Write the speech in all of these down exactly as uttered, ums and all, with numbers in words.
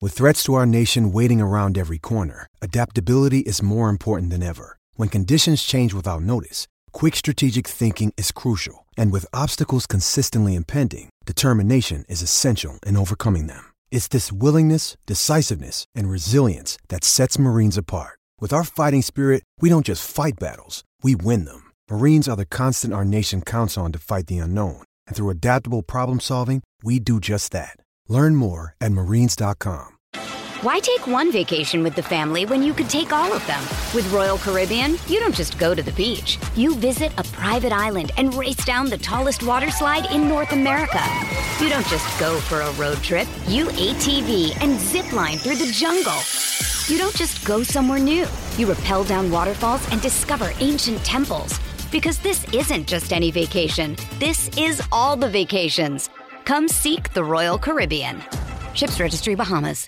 With threats to our nation waiting around every corner, adaptability is more important than ever. When conditions change without notice, quick strategic thinking is crucial. And with obstacles consistently impending, determination is essential in overcoming them. It's this willingness, decisiveness, and resilience that sets Marines apart. With our fighting spirit, we don't just fight battles, we win them. Marines are the constant our nation counts on to fight the unknown. And through adaptable problem solving, we do just that. Learn more at marines dot com. Why take one vacation with the family when you could take all of them? With Royal Caribbean, you don't just go to the beach. You visit a private island and race down the tallest water slide in North America. You don't just go for a road trip. You A T V and zip line through the jungle. You don't just go somewhere new. You rappel down waterfalls and discover ancient temples. Because this isn't just any vacation. This is all the vacations. Come seek the Royal Caribbean. Ships Registry, Bahamas.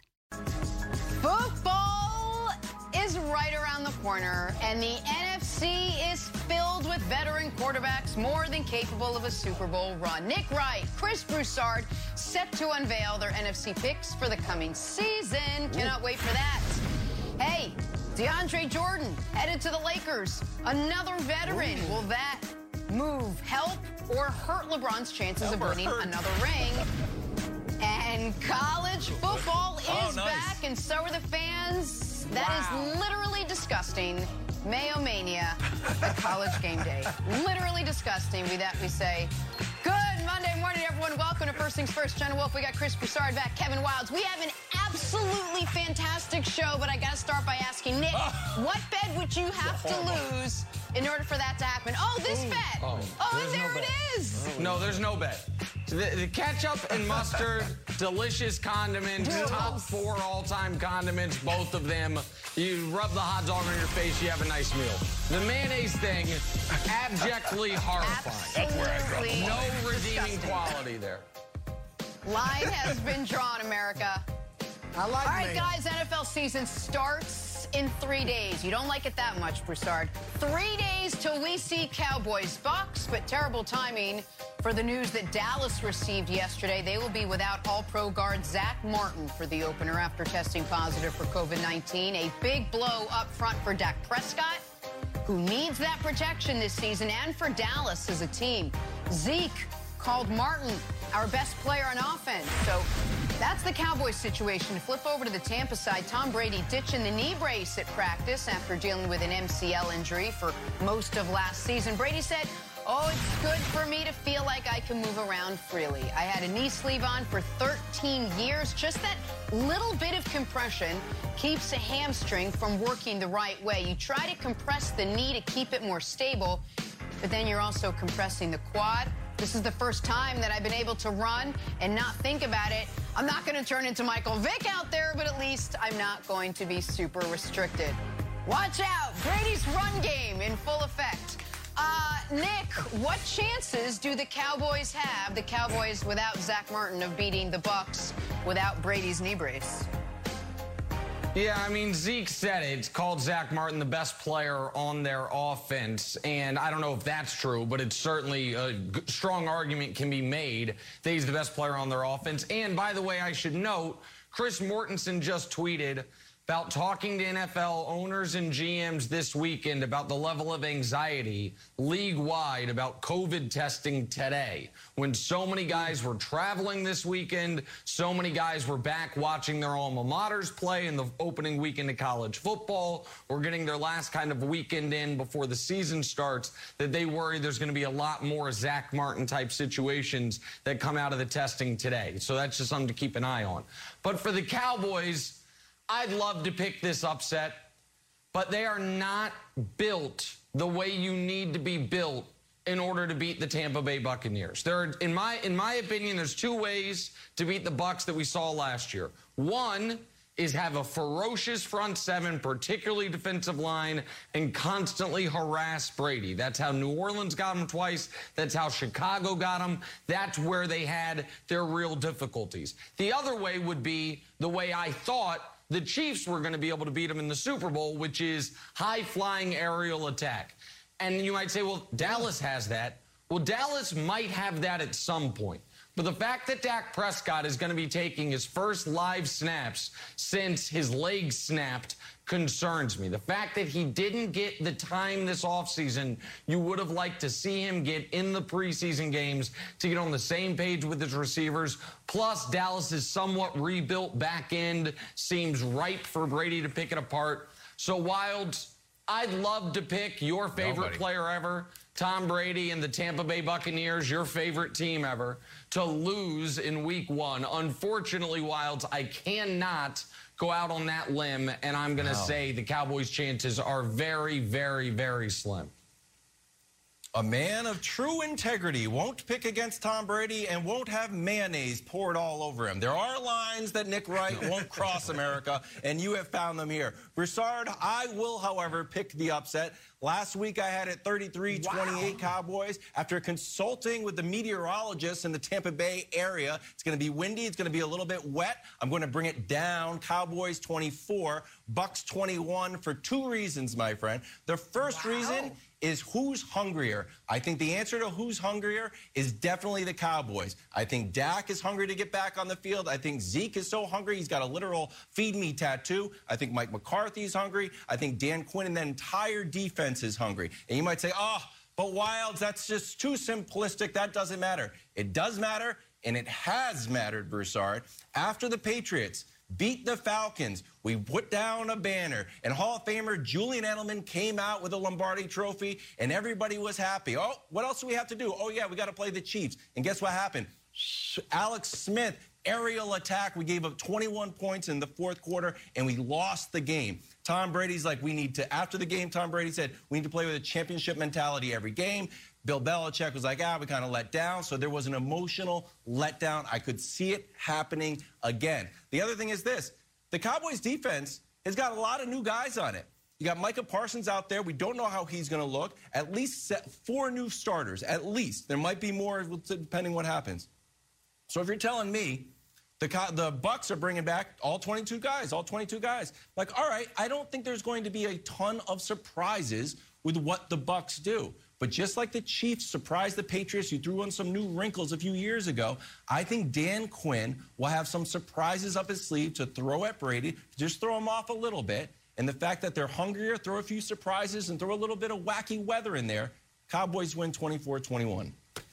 Football is right around the corner, and the N F C is filled with veteran quarterbacks more than capable of a Super Bowl run. Nick Wright, Chris Broussard, set to unveil their N F C picks for the coming season. Cannot wait for that. Hey, DeAndre Jordan headed to the Lakers. Another veteran. Will that move help or hurt LeBron's chances of winning another ring? And college football is oh, nice. back, and so are the fans. That wow. is literally disgusting. Mayo Mania at College Game Day. Literally disgusting. With that, we say, good Monday morning, everyone. Welcome to First Things First. Jenna Wolf, we got Chris Broussard back, Kevin Wildes. We have an absolutely fantastic show, but I got to start by asking Nick, what bet would you have to lose in order for that to happen? Oh, this Ooh. bet. Oh, oh and there no it is. No, there's no bet. The, the ketchup and mustard, delicious condiments, top four all-time condiments, both of them. You rub the hot dog on your face, you have a nice meal. The mayonnaise thing, abjectly horrifying. That's where I draw the line. No redeeming quality there. Line has been drawn, America. I like All right, mayo. guys, N F L season starts in three days. You don't like it that much, Broussard. Three days till we see Cowboys Bucks, but terrible timing for the news that Dallas received yesterday. They will be without all-pro guard Zach Martin for the opener after testing positive for COVID nineteen. A big blow up front for Dak Prescott, who needs that protection this season, and for Dallas as a team. Zeke called Martin our best player on offense. So that's the Cowboys situation. Flip over to the Tampa side. Tom Brady ditching the knee brace at practice after dealing with an M C L injury for most of last season. Brady said, oh, it's good for me to feel like I can move around freely. I had a knee sleeve on for thirteen years. Just that little bit of compression keeps a hamstring from working the right way. You try to compress the knee to keep it more stable, but then you're also compressing the quad. This is the first time that I've been able to run and not think about it. I'm not going to turn into Michael Vick out there, but at least I'm not going to be super restricted. Watch out. Brady's run game in full effect. Uh, Nick, what chances do the Cowboys have, the Cowboys without Zach Martin, of beating the Bucks without Brady's knee brace? Yeah, I mean, Zeke said it. It's called Zach Martin the best player on their offense, and I don't know if that's true, but it's certainly a strong argument can be made that he's the best player on their offense. And by the way, I should note, Chris Mortensen just tweeted about talking to N F L owners and G Ms this weekend about the level of anxiety league-wide about COVID testing today. When so many guys were traveling this weekend, so many guys were back watching their alma maters play in the opening weekend of college football, or getting their last kind of weekend in before the season starts, that they worry there's going to be a lot more Zach Martin-type situations that come out of the testing today. So that's just something to keep an eye on. But for the Cowboys, I'd love to pick this upset, but they are not built the way you need to be built in order to beat the Tampa Bay Buccaneers. There are, in my in my opinion, there's two ways to beat the Bucs that we saw last year. One is have a ferocious front seven, particularly defensive line, and constantly harass Brady. That's how New Orleans got him twice. That's how Chicago got him. That's where they had their real difficulties. The other way would be the way I thought the Chiefs were going to be able to beat them in the Super Bowl, which is high-flying aerial attack. And you might say, well, Dallas has that. Well, Dallas might have that at some point. But the fact that Dak Prescott is going to be taking his first live snaps since his leg snapped concerns me. The fact that he didn't get the time this offseason you would have liked to see him get in the preseason games to get on the same page with his receivers. Plus, Dallas's somewhat rebuilt back end seems ripe for Brady to pick it apart. So, Wildes, I'd love to pick your favorite Nobody. player ever, Tom Brady and the Tampa Bay Buccaneers, your favorite team ever, to lose in week one. Unfortunately, Wildes, I cannot go out on that limb, and I'm going to Wow. say the Cowboys' chances are very, very, very slim. A man of true integrity won't pick against Tom Brady and won't have mayonnaise poured all over him. There are lines that Nick Wright won't cross, America, and you have found them here. Broussard, I will, however, pick the upset. Last week, I had it thirty-three twenty-eight wow. Cowboys. After consulting with the meteorologists in the Tampa Bay area, it's going to be windy. It's going to be a little bit wet. I'm going to bring it down. Cowboys twenty-four, Bucks twenty-one for two reasons, my friend. The first wow. reason is who's hungrier. I think the answer to who's hungrier is definitely the Cowboys. I think Dak is hungry to get back on the field. I think Zeke is so hungry, he's got a literal feed me tattoo. I think Mike McCarthy's hungry. I think Dan Quinn and the entire defense is hungry. And you might say, oh, but Wildes, that's just too simplistic. That doesn't matter. It does matter, and it has mattered, Broussard. After the Patriots beat the Falcons, we put down a banner, and Hall of Famer Julian Edelman came out with a Lombardi trophy, and everybody was happy. Oh, what else do we have to do? Oh, yeah, we got to play the Chiefs. And guess what happened? Alex Smith, aerial attack. We gave up twenty-one points in the fourth quarter, and we lost the game. Tom Brady's like, we need to, after the game, Tom Brady said, we need to play with a championship mentality every game. Bill Belichick was like, ah, we kind of let down. So there was an emotional letdown. I could see it happening again. The other thing is this. The Cowboys defense has got a lot of new guys on it. You got Micah Parsons out there. We don't know how he's going to look. At least four new starters, at least. There might be more depending what happens. So if you're telling me the, the Bucs are bringing back all twenty-two guys, all twenty-two guys, like, all right, I don't think there's going to be a ton of surprises with what the Bucs do. But just like the Chiefs surprised the Patriots, you threw in some new wrinkles a few years ago, I think Dan Quinn will have some surprises up his sleeve to throw at Brady, just throw him off a little bit. And the fact that they're hungrier, throw a few surprises and throw a little bit of wacky weather in there. Cowboys win twenty-four twenty-one.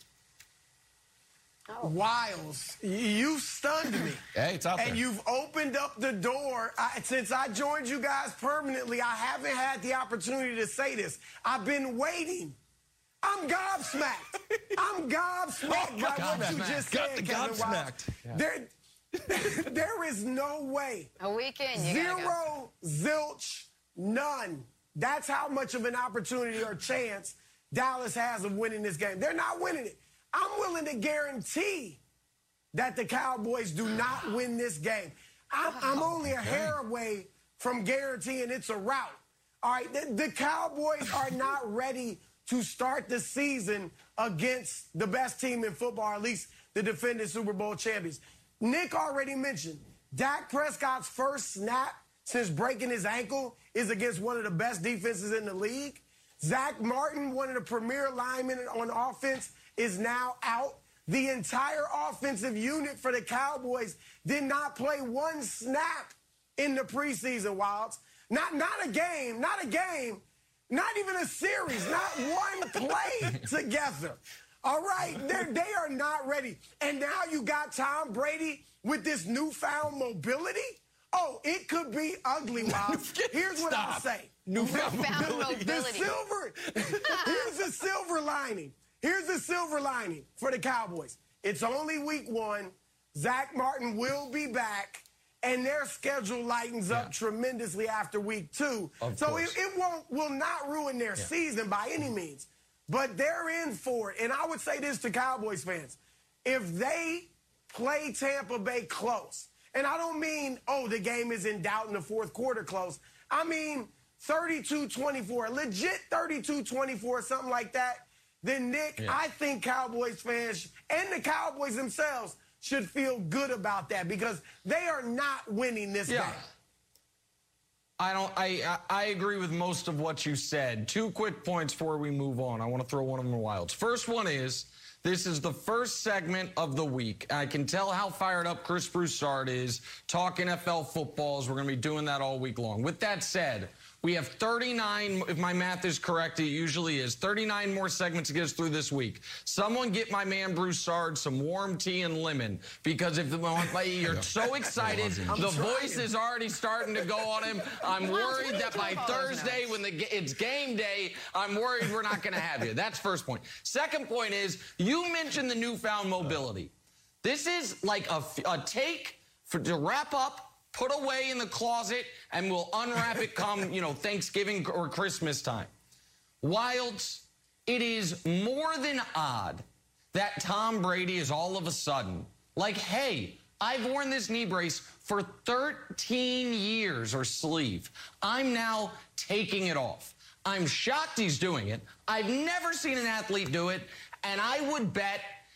Oh. Wildes, you stunned me. Hey, it's out there. And you've opened up the door. I, since I joined you guys permanently, I haven't had the opportunity to say this. I've been waiting. I'm gobsmacked. I'm gobsmacked oh, by gobsmacked. what you just Got said, the Kevin gobsmacked. Yeah. There, there is no way. A weekend. You Zero, zilch, none. That's how much of an opportunity or chance Dallas has of winning this game. They're not winning it. I'm willing to guarantee that the Cowboys do not win this game. I'm, I'm only a hair away from guaranteeing it's a rout. All right, the, the Cowboys are not ready to start the season against the best team in football, or at least the defending Super Bowl champions. Nick already mentioned Dak Prescott's first snap since breaking his ankle is against one of the best defenses in the league. Zach Martin, one of the premier linemen on offense, is now out. The entire offensive unit for the Cowboys did not play one snap in the preseason, Wildes. Not, not a game, not a game, not even a series, not one play together. All right, They're, they are not ready. And now you got Tom Brady with this newfound mobility. Oh, it could be ugly, Wildes. Here's what I'll say. Newfound mobility. The silver, here's the silver lining. Here's the silver lining for the Cowboys. It's only week one. Zach Martin will be back, and their schedule lightens yeah. up tremendously after week two. Of so course. it, it won't will not ruin their yeah. season by any means. But they're in for it. And I would say this to Cowboys fans. If they play Tampa Bay close, and I don't mean, oh, the game is in doubt in the fourth quarter close. I mean thirty-two twenty-four, legit thirty-two twenty-four, something like that. Then, Nick, yeah. I think Cowboys fans and the Cowboys themselves should feel good about that because they are not winning this yeah. game. I don't. I I agree with most of what you said. Two quick points before we move on. I want to throw one of them in Wildes. First one is This is the first segment of the week. I can tell how fired up Chris Broussard is talking N F L footballs. We're going to be doing that all week long. With that said, we have thirty-nine, if my math is correct, it usually is, thirty-nine more segments to get us through this week. Someone get my man Broussard some warm tea and lemon, because if you're so excited, the voice is already starting to go on him. I'm worried that by Thursday, when the, it's game day, I'm worried we're not going to have you. That's first point. Second point is, you mentioned the newfound mobility. This is like a, a take for, to wrap up, put away in the closet, and we'll unwrap it come, you know, Thanksgiving or Christmas time. Wilds, it is more than odd that Tom Brady is all of a sudden like, hey, I've worn this knee brace for thirteen years or sleeve. I'm now taking it off. I'm shocked he's doing it. I've never seen an athlete do it, and I would bet,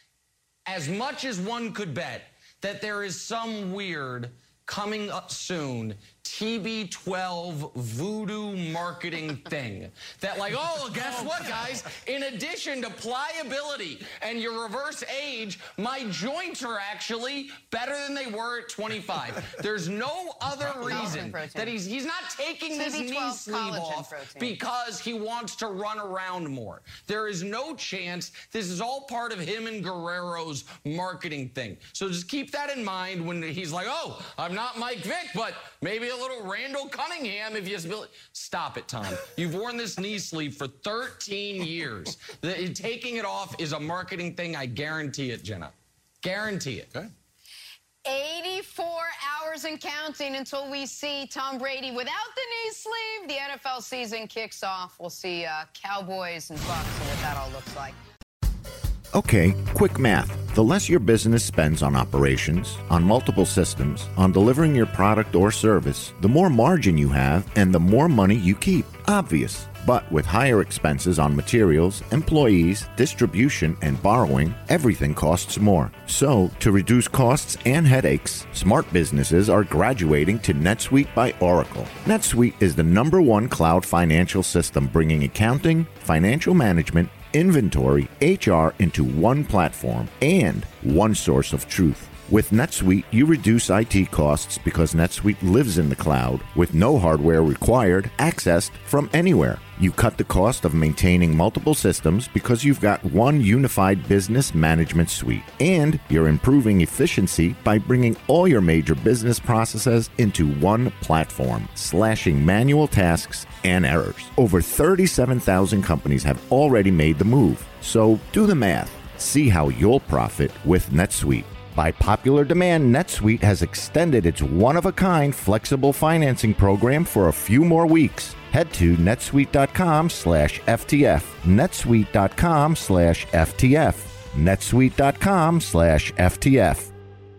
as much as one could bet, that there is some weird coming up soon, T B twelve voodoo marketing thing. That like, oh, guess what, guys? In addition to pliability and your reverse age, my joints are actually better than they were at twenty-five. There's no other reason that he's he's not taking this knee sleeve off because he wants to run around more. There is no chance. This is all part of him and Guerrero's marketing thing. So just keep that in mind when he's like, oh, I'm not Mike Vick, but maybe a little Randall Cunningham if you stop it, Tom. You've worn this knee sleeve for thirteen years. The, taking it off is a marketing thing. I guarantee it, Jenna. Guarantee it. Okay. eighty-four hours and counting until we see Tom Brady without the knee sleeve. The N F L season kicks off. We'll see uh, Cowboys and Bucks and what that all looks like. Okay, quick math. The less your business spends on operations, on multiple systems, on delivering your product or service, the more margin you have and the more money you keep. Obvious. But with higher expenses on materials, employees, distribution, and borrowing, everything costs more. So, to reduce costs and headaches, smart businesses are graduating to NetSuite by Oracle. NetSuite is the number one cloud financial system bringing accounting, financial management, inventory, H R into one platform and one source of truth. With NetSuite, you reduce I T costs because NetSuite lives in the cloud with no hardware required, accessed from anywhere. You cut the cost of maintaining multiple systems because you've got one unified business management suite. And you're improving efficiency by bringing all your major business processes into one platform, slashing manual tasks and errors. Over thirty-seven thousand companies have already made the move. So do the math. See how you'll profit with NetSuite. By popular demand, NetSuite has extended its one-of-a-kind flexible financing program for a few more weeks. Head to netsuite.com slash FTF. netsuite.com slash FTF. netsuite.com slash FTF.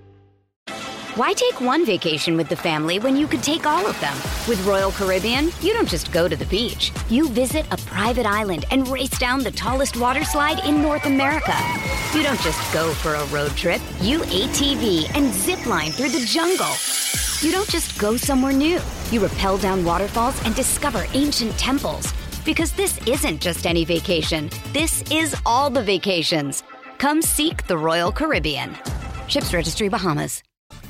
Why take one vacation with the family when you could take all of them? With Royal Caribbean, you don't just go to the beach. You visit a private island and race down the tallest water slide in North America. You don't just go for a road trip. You A T V and zip line through the jungle. You don't just go somewhere new. You rappel down waterfalls and discover ancient temples. Because this isn't just any vacation. This is all the vacations. Come seek the Royal Caribbean. Ships Registry, Bahamas.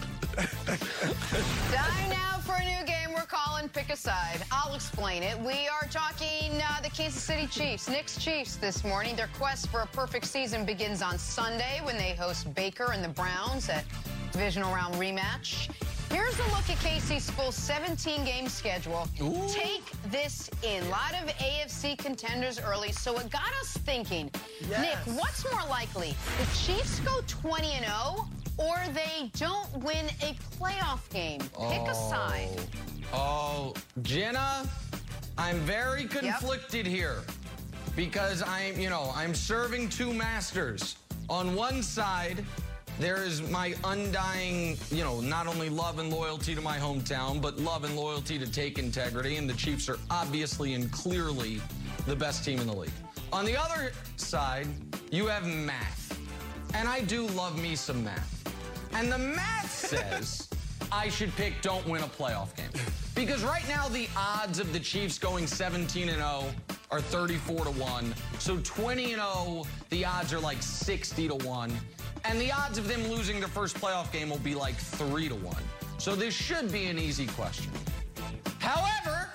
Time now for a new game we're calling Pick a Side. I'll explain it. We are talking uh, the Kansas City Chiefs, Knicks Chiefs this morning. Their quest for a perfect season begins on Sunday when they host Baker and the Browns at divisional round rematch. Here's a look at K C's full seventeen-game schedule. Ooh. Take this in. A lot of A F C contenders early, so it got us thinking. Yes. Nick, what's more likely? The Chiefs go twenty and oh, or they don't win a playoff game? Pick oh. a side. Oh, Jenna, I'm very conflicted yep. here because I'm, you know, I'm serving two masters. On one side, there is my undying, you know, not only love and loyalty to my hometown, but love and loyalty to Take Integrity, and the Chiefs are obviously and clearly the best team in the league. On the other side, you have math, and I do love me some math. And the math says I should pick don't win a playoff game. Because right now the odds of the Chiefs going seventeen and oh are thirty-four to one. So twenty and oh, the odds are like sixty to one. And the odds of them losing their first playoff game will be like three to one. So this should be an easy question. However,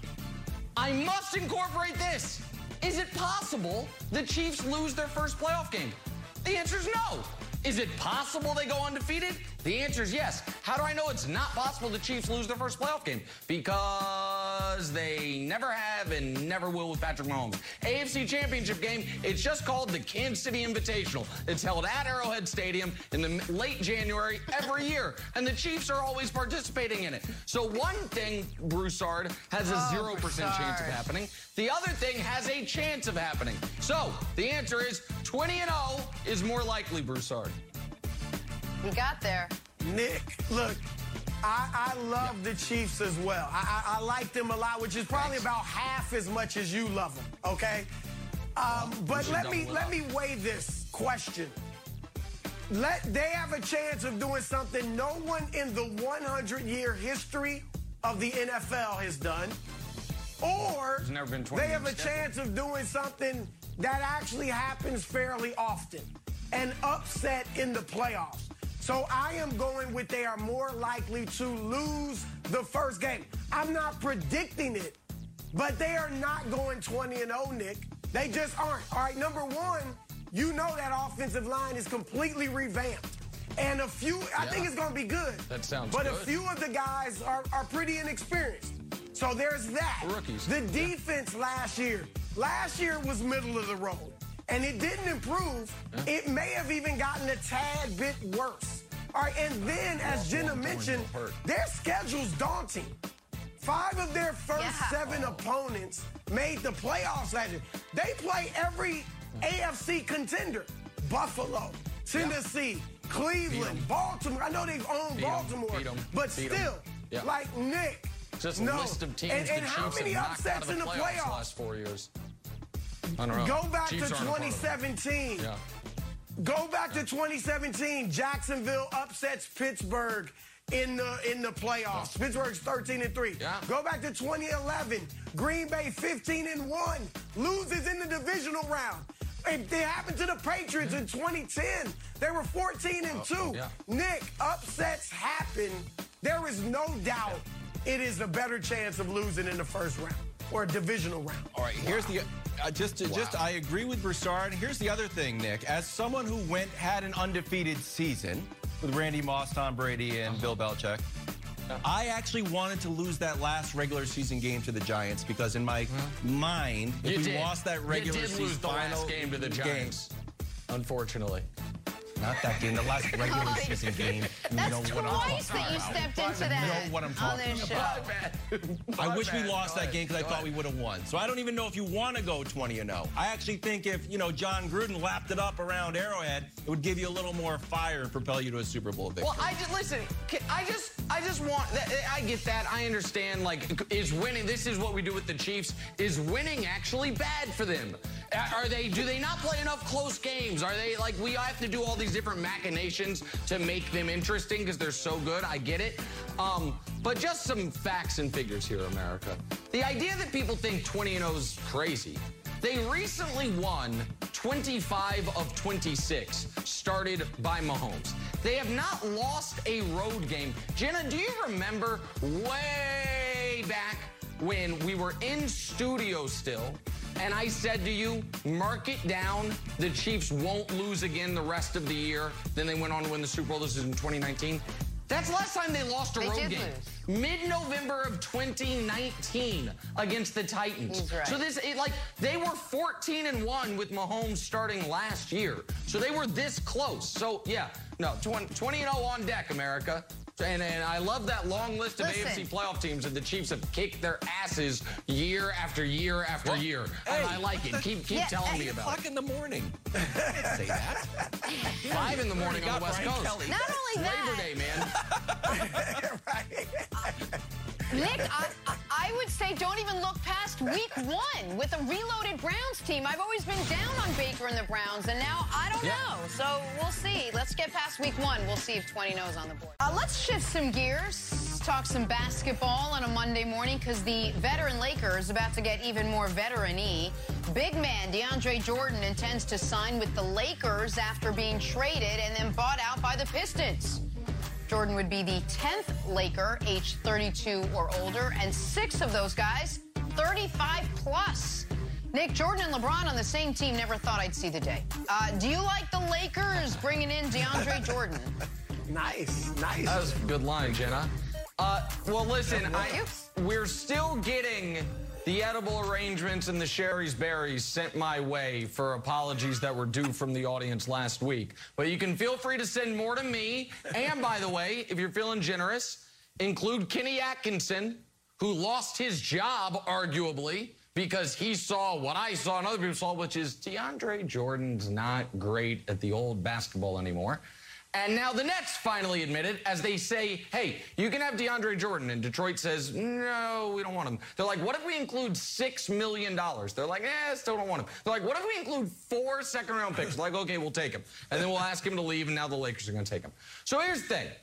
I must incorporate this. Is it possible the Chiefs lose their first playoff game? The answer is no. Is it possible they go undefeated? The answer is yes. How do I know it's not possible the Chiefs lose their first playoff game? Because they never have and never will with Patrick Mahomes. A F C Championship game, it's just called the Kansas City Invitational. It's held at Arrowhead Stadium in the late January every year, and the Chiefs are always participating in it. So one thing, Broussard, has a zero percent oh, chance of happening. The other thing has a chance of happening. So the answer is twenty and oh is more likely, Broussard. You got there. Nick, look, I, I love yeah. the Chiefs as well. I, I, I like them a lot, which is probably Thanks. about half as much as you love them, okay? Um, but let me let me weigh this question. Let they have a chance of doing something no one in the one hundred year history of the N F L has done, or never been twenty they have a scheduled. chance of doing something that actually happens fairly often, an upset in the playoffs. So I am going with they are more likely to lose the first game. I'm not predicting it, but they are not going twenty and oh, Nick. They just aren't. All right, number one, you know that offensive line is completely revamped. And a few, I yeah. think it's going to be good. That sounds but good. But a few of the guys are, are pretty inexperienced. So there's that. Rookies. The defense yeah. last year. Last year was middle of the road. And it didn't improve. Yeah. It may have even gotten a tad bit worse. All right, and then, as Jenna mentioned, their schedule's daunting. Five of their first yeah. seven opponents made the playoffs last year. They play every A F C contender. Buffalo, Tennessee, yeah. Cleveland, Baltimore. I know they've owned Beat Baltimore, em. but Beat still, yeah. like Nick. Just no. a list of teams and, and the how Chiefs many have knocked upsets out of the in the playoffs, playoffs? the last four years. I don't know. Go back Chiefs to twenty seventeen. Yeah. Go back to twenty seventeen. Jacksonville upsets Pittsburgh in the in the playoffs. Yeah. Pittsburgh's thirteen and three. Yeah. Go back to twenty eleven. Green Bay fifteen and one. Loses in the divisional round. It, it happened to the Patriots in twenty ten. They were fourteen and two. Oh, yeah. Nick, upsets happen. There is no doubt it is a better chance of losing in the first round or a divisional round. All right, here's wow. the uh, just wow. just I agree with Broussard. Here's the other thing, Nick. As someone who went had an undefeated season with Randy Moss, Tom Brady, and Bill Belichick, I actually wanted to lose that last regular season game to the Giants because in my hmm. mind, if you we did. lost that regular you did season lose the final last game to the Giants, game. Unfortunately. Not that game, the last regular Oh, season game. You That's know what twice I'm that you about. stepped into You that know what I'm on talking this about. show. I wish we lost that game because I thought we would have won. So I don't even know if you want to go twenty and oh. I actually think if, you know, John Gruden lapped it up around Arrowhead, it would give you a little more fire and propel you to a Super Bowl victory. Well, I just, listen, I just, I just want, I get that. I understand, like, is winning, this is what we do with the Chiefs, is winning actually bad for them? Are they, do they not play enough close games? Are they, like, we have to do all these different machinations to make them interesting because they're so good? I get it. Um, but just some facts and figures here, America. The idea that people think twenty and oh is crazy. They recently won twenty-five of twenty-six, started by Mahomes. They have not lost a road game. Jenna, do you remember way back when we were in studio still, and I said to you, mark it down, the Chiefs won't lose again the rest of the year. Then they went on to win the Super Bowl. This is in twenty nineteen. That's the last time they lost a they road did game. Lose. Mid-November of twenty nineteen against the Titans. He's right. So this, it, like, they were fourteen and one with Mahomes starting last year. So they were this close. So, yeah, no, twenty and oh on deck, America. And, and I love that long list of Listen. A F C playoff teams that the Chiefs have kicked their asses year after year after What? year. Hey, and I like it. Keep keep Yeah, telling me eight about o'clock it. in the morning. You can't say that. Five in the morning on the West Brian Coast. Kelly. Not only Labor that, Day, man. Nick, I, I would say say don't even look past week one with a reloaded Browns team. I've always been down on Baker and the Browns, and now I don't yeah. know. So we'll see. Let's get past week one. We'll see if twenty knows on the board. Uh, let's shift some gears, talk some basketball on a Monday morning, because the veteran Lakers about to get even more veteran-y. Big man DeAndre Jordan intends to sign with the Lakers after being traded and then bought out by the Pistons. Jordan would be the tenth Laker, age thirty-two or older, and six of those guys, thirty-five plus. Nick, Jordan and LeBron on the same team, never thought I'd see the day. Uh, do you like the Lakers bringing in DeAndre Jordan? Nice, nice. That was a good line, Jenna. Uh, well, listen, I, we're still getting the edible arrangements and the Sherry's berries sent my way for apologies that were due from the audience last week. But you can feel free to send more to me. And, by the way, if you're feeling generous, include Kenny Atkinson, who lost his job, arguably, because he saw what I saw and other people saw, which is DeAndre Jordan's not great at the old basketball anymore. And now the Nets finally admitted, as they say, hey, you can have DeAndre Jordan. And Detroit says, no, we don't want him. They're like, what if we include six million dollars? They're like, eh, still don't want him. They're like, what if we include four second-round picks? They're like, okay, we'll take him. And then we'll ask him to leave, and now the Lakers are going to take him. So here's the thing.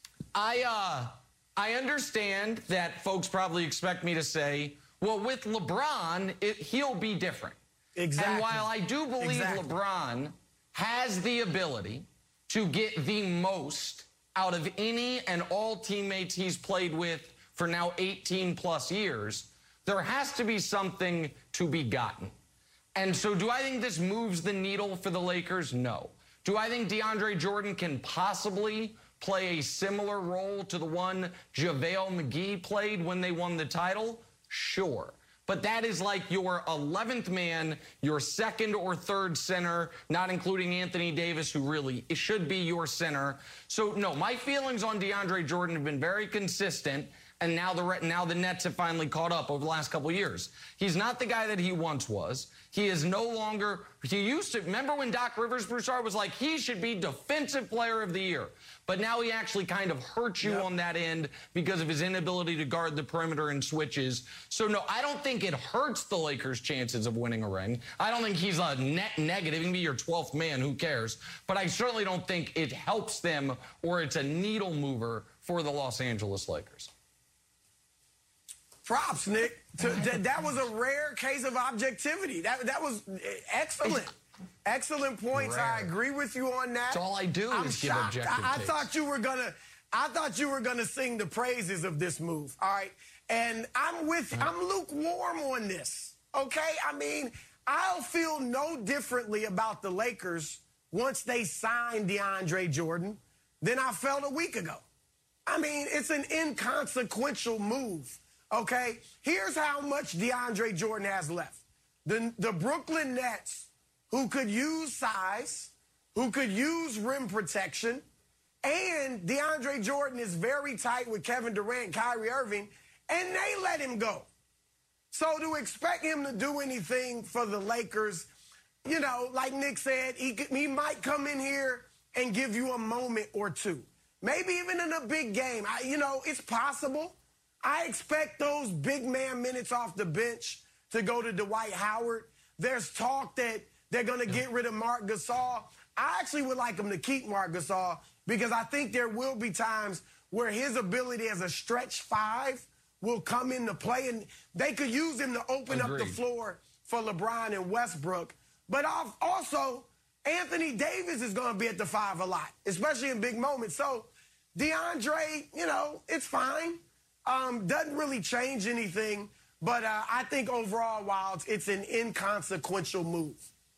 I, uh, I understand that folks probably expect me to say, well, with LeBron, it, he'll be different. Exactly. And while I do believe exactly. LeBron has the ability to get the most out of any and all teammates he's played with for now eighteen plus years, there has to be something to be gotten. And so do I think this moves the needle for the Lakers? No. Do I think DeAndre Jordan can possibly play a similar role to the one JaVale McGee played when they won the title? Sure. But that is like your eleventh man, your second or third center, not including Anthony Davis, who really should be your center. So, no, my feelings on DeAndre Jordan have been very consistent, and now the now the Nets have finally caught up over the last couple of years. He's not the guy that he once was. He is no longer – he used to – remember when Doc Rivers, Broussard, was like, he should be Defensive Player of the Year. But now he actually kind of hurts you yep. on that end because of his inability to guard the perimeter and switches. So, no, I don't think it hurts the Lakers' chances of winning a ring. I don't think he's a net negative. He can be your twelfth man. Who cares? But I certainly don't think it helps them or it's a needle mover for the Los Angeles Lakers. Props, Nick. To, that, that was a rare case of objectivity. That, that was excellent. Excellent points. Rare. I agree with you on that. That's all I do I'm is shocked. give objective I, I takes. thought you were gonna. I thought you were gonna sing the praises of this move. All right, and I'm with. Right. I'm lukewarm on this. Okay, I mean, I'll feel no differently about the Lakers once they sign DeAndre Jordan than I felt a week ago. I mean, it's an inconsequential move. Okay, here's how much DeAndre Jordan has left. The the Brooklyn Nets, who could use size, who could use rim protection, and DeAndre Jordan is very tight with Kevin Durant, Kyrie Irving, and they let him go. So to expect him to do anything for the Lakers, you know, like Nick said, he, could, he might come in here and give you a moment or two. Maybe even in a big game. I, you know, it's possible. I expect those big man minutes off the bench to go to Dwight Howard. There's talk that they're going to get rid of Marc Gasol. I actually would like them to keep Marc Gasol because I think there will be times where his ability as a stretch five will come into play, and they could use him to open Agreed. up the floor for LeBron and Westbrook. But also, Anthony Davis is going to be at the five a lot, especially in big moments. So DeAndre, you know, it's fine. Um, doesn't really change anything. But uh, I think overall, Wilds, it's an inconsequential move.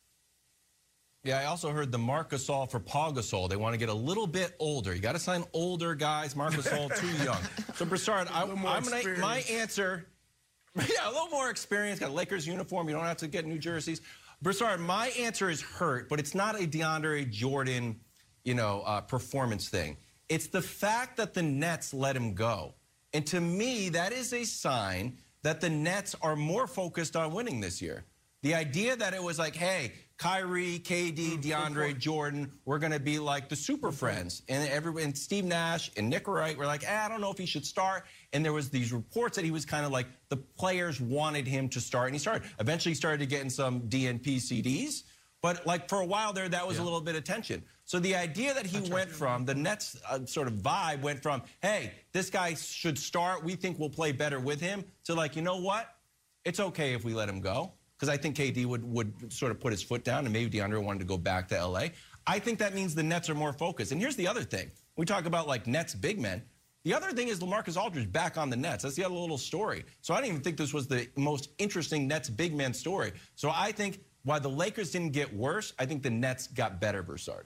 Yeah, I also heard the Marc Gasol for Paul Gasol. They want to get a little bit older. You got to sign older guys. Marc Gasol too young. So Broussard, I, I'm gonna, my answer, yeah, a little more experience. Got a Lakers uniform. You don't have to get new jerseys. Broussard, my answer is hurt, but it's not a DeAndre Jordan, you know, uh, performance thing. It's the fact that the Nets let him go, and to me, that is a sign that the Nets are more focused on winning this year. The idea that it was like, hey, Kyrie, K D, DeAndre Jordan were going to be like the super friends. And everyone, and Steve Nash and Nick Wright were like, eh, I don't know if he should start. And there was these reports that he was kind of like, the players wanted him to start. And he started. Eventually, he started getting some D N P C Ds. But like for a while there, that was yeah. a little bit of tension. So the idea that he That's went right. from, the Nets uh, sort of vibe went from, hey, this guy should start. We think we'll play better with him. To like, you know what? It's okay if we let him go. Because I think K D would, would sort of put his foot down, and maybe DeAndre wanted to go back to L A. I think that means the Nets are more focused. And here's the other thing. We talk about, like, Nets big men. The other thing is LaMarcus Aldridge back on the Nets. That's the other little story. So I don't even think this was the most interesting Nets big man story. So I think while the Lakers didn't get worse, I think the Nets got better, Broussard.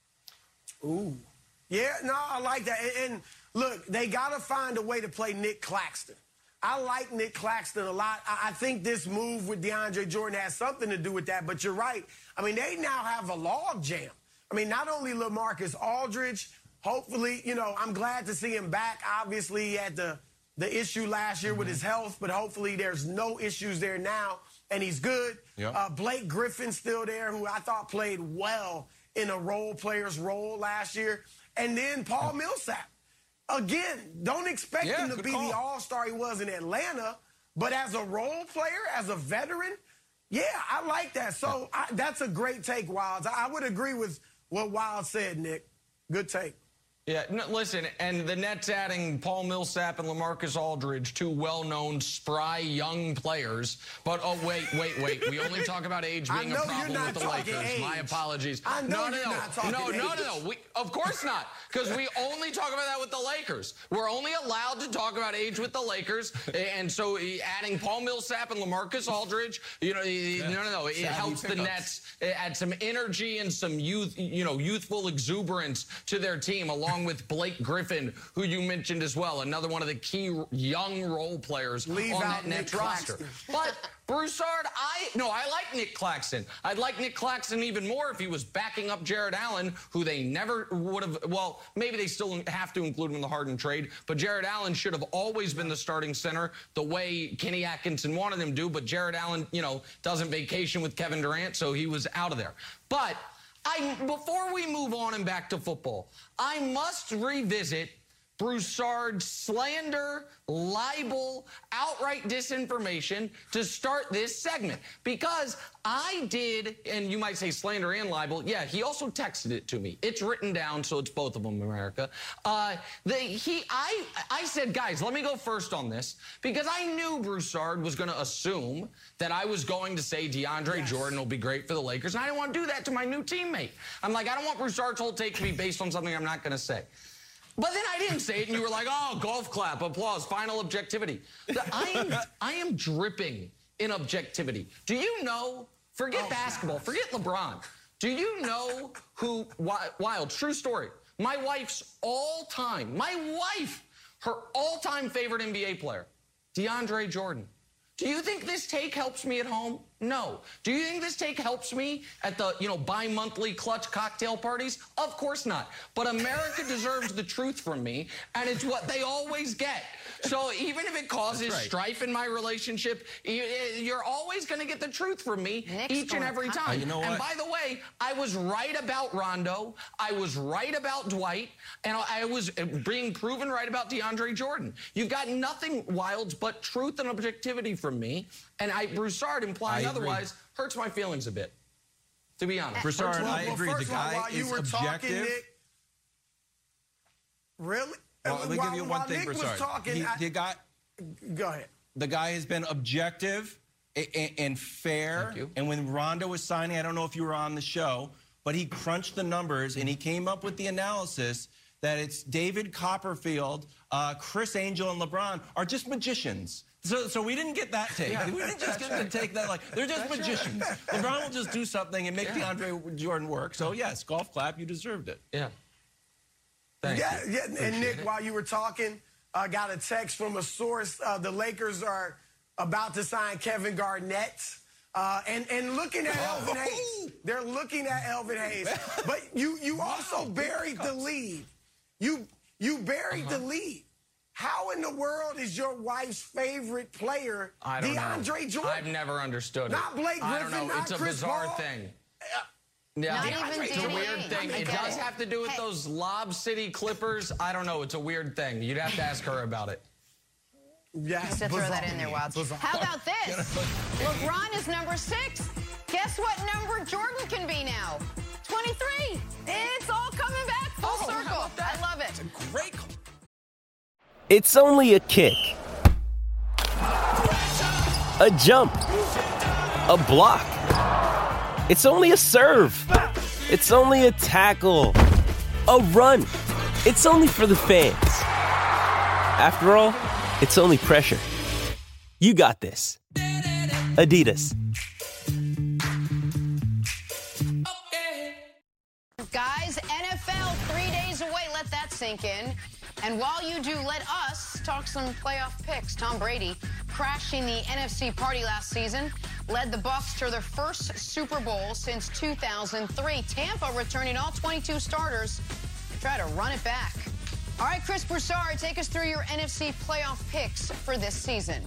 Ooh. Yeah, no, I like that. And, and look, they got to find a way to play Nick Claxton. I like Nick Claxton a lot. I think this move with DeAndre Jordan has something to do with that, but you're right. I mean, they now have a log jam. I mean, not only LaMarcus Aldridge, hopefully, you know, I'm glad to see him back. Obviously, he had the, the issue last year mm-hmm. with his health, but hopefully there's no issues there now, and he's good. Yep. Uh, Blake Griffin's still there, who I thought played well in a role player's role last year. And then Paul Millsap. Again, don't expect yeah, him to be call. the all-star he was in Atlanta, but as a role player, as a veteran, yeah, I like that. So I, that's a great take, Wildes. I would agree with what Wildes said, Nick. Good take. Yeah, no, listen, and the Nets adding Paul Millsap and LaMarcus Aldridge, two well-known, spry, young players. But, oh, wait, wait, wait. We only talk about age being a problem with the Lakers. Age. My apologies. I know no, you're no, not talking no, age. no, no, no. We, of course not, because we only talk about that with the Lakers. We're only allowed to talk about age with the Lakers, and so adding Paul Millsap and LaMarcus Aldridge, you know, yeah. no, no, no. It Savvy helps pickups. the Nets add some energy and some youth, you know, youthful exuberance to their team, along with Blake Griffin, who you mentioned as well, another one of the key young role players Leave on that Nets Nick roster. Claxton. But Broussard, I no, I like Nick Claxton. I'd like Nick Claxton even more if he was backing up Jared Allen, who they never would have. Well, maybe they still have to include him in the Harden trade, but Jared Allen should have always been the starting center the way Kenny Atkinson wanted him to. But Jared Allen, you know, doesn't vacation with Kevin Durant, so he was out of there. But I, before we move on and back to football, I must revisit Broussard's slander, libel, outright disinformation to start this segment. Because I did, and you might say slander and libel, yeah, he also texted it to me. It's written down, so it's both of them, America. Uh, the, he, I, I said, guys, let me go first on this, because I knew Broussard was going to assume that I was going to say DeAndre yes. Jordan will be great for the Lakers, and I didn't want to do that to my new teammate. I'm like, I don't want Broussard's whole take to be based on something I'm not going to say. But then I didn't say it, and you were like, oh, golf clap, applause, final objectivity. I am, I am dripping in objectivity. Do you know, forget oh, basketball, gosh. forget LeBron. Do you know who, Wild, true story, my wife's all-time, my wife, her all-time favorite N B A player, DeAndre Jordan. Do you think this take helps me at home? No. Do you think this take helps me at the, you know, bi-monthly clutch cocktail parties? Of course not. But America deserves the truth from me, and it's what they always get. So even if it causes right. strife in my relationship, you're always going to get the truth from me Nick's each and every time. Uh, you know what? And by the way, I was right about Rondo. I was right about Dwight. And I was being proven right about DeAndre Jordan. You've got nothing, Wildes, but truth and objectivity from me. And I, Broussard implying otherwise hurts my feelings a bit, to be honest. Broussard, well, I well, agree. The guy all, is you were objective. Talking, Nick, really? Well, let me while, give you one while thing, Nick Broussard. Was talking, he, I, the guy, go ahead. The guy has been objective and, and fair. Thank you. And when Rondo was signing, I don't know if you were on the show, but he crunched the numbers and he came up with the analysis that it's David Copperfield, uh, Chris Angel, and LeBron are just magicians. So, so we didn't get that take. Yeah. We didn't just get the take that, like, they're just That's magicians. Right. LeBron will just do something and make yeah. DeAndre Jordan work. So, yes, golf clap, you deserved it. Yeah. Thank yeah, you. yeah. And, Appreciate Nick, it. while you were talking, I uh, got a text from a source. Uh, the Lakers are about to sign Kevin Garnett. Uh, and, and looking at oh. Elvin Hayes. They're looking at Elvin Hayes. But you, you wow. also buried the lead. You you buried uh-huh. the lead. How in the world is your wife's favorite player I don't DeAndre know. Jordan? I've never understood it. Not Blake Griffin, I don't know. not It's a Chris bizarre Paul. thing. Yeah, Not even it's a weird thing. It does have to do with hey. those Lob City Clippers. I don't know. It's a weird thing. You'd have to ask her about it. Yes. To throw that in there, Wilds. How about this? LeBron is number six. Guess what number Jordan can be now? twenty-three. It's all coming back full oh, circle. I love it. It's a great. It's only a kick, a jump, a block. It's only a serve. It's only a tackle, a run. It's only for the fans. After all, it's only pressure. You got this. Adidas. Guys, N F L three days away. Let that sink in. And while you do, let us talk some playoff picks. Tom Brady crashing the N F C party last season, led the Bucs to their first Super Bowl since two thousand three. Tampa returning all twenty-two starters to try to run it back. All right, Chris Broussard, take us through your N F C playoff picks for this season.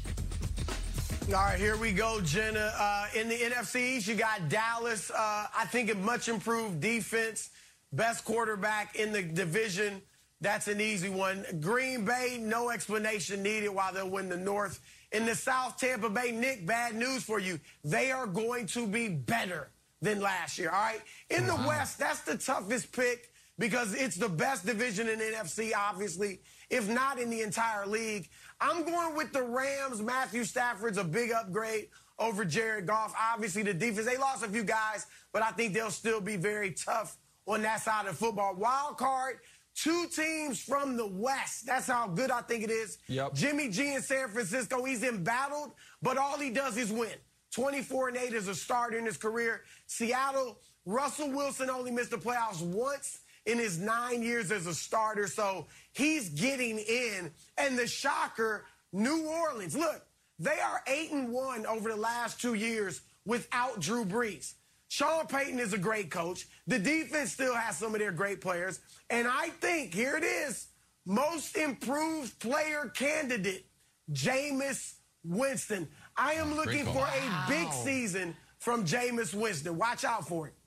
All right, here we go, Jenna. Uh, in the N F C East, you got Dallas. Uh, I think a much improved defense, best quarterback in the division. That's an easy one. Green Bay, no explanation needed while they'll win the North. In the South, Tampa Bay, Nick, bad news for you. They are going to be better than last year, all right? In the wow. West, that's the toughest pick because it's the best division in the N F C, obviously, if not in the entire league. I'm going with the Rams. Matthew Stafford's a big upgrade over Jared Goff. Obviously, the defense, they lost a few guys, but I think they'll still be very tough on that side of football. Wild card, two teams from the West. That's how good I think it is. Yep. Jimmy G in San Francisco, he's embattled, but all he does is win. twenty-four and eight as a starter in his career. Seattle, Russell Wilson only missed the playoffs once in his nine years as a starter, so he's getting in. And the shocker, New Orleans. Look, they are eight and one over the last two years without Drew Brees. Sean Payton is a great coach. The defense still has some of their great players. And I think, here it is, most improved player candidate, Jameis Winston. I am looking for a big season from Jameis Winston. Watch out for it.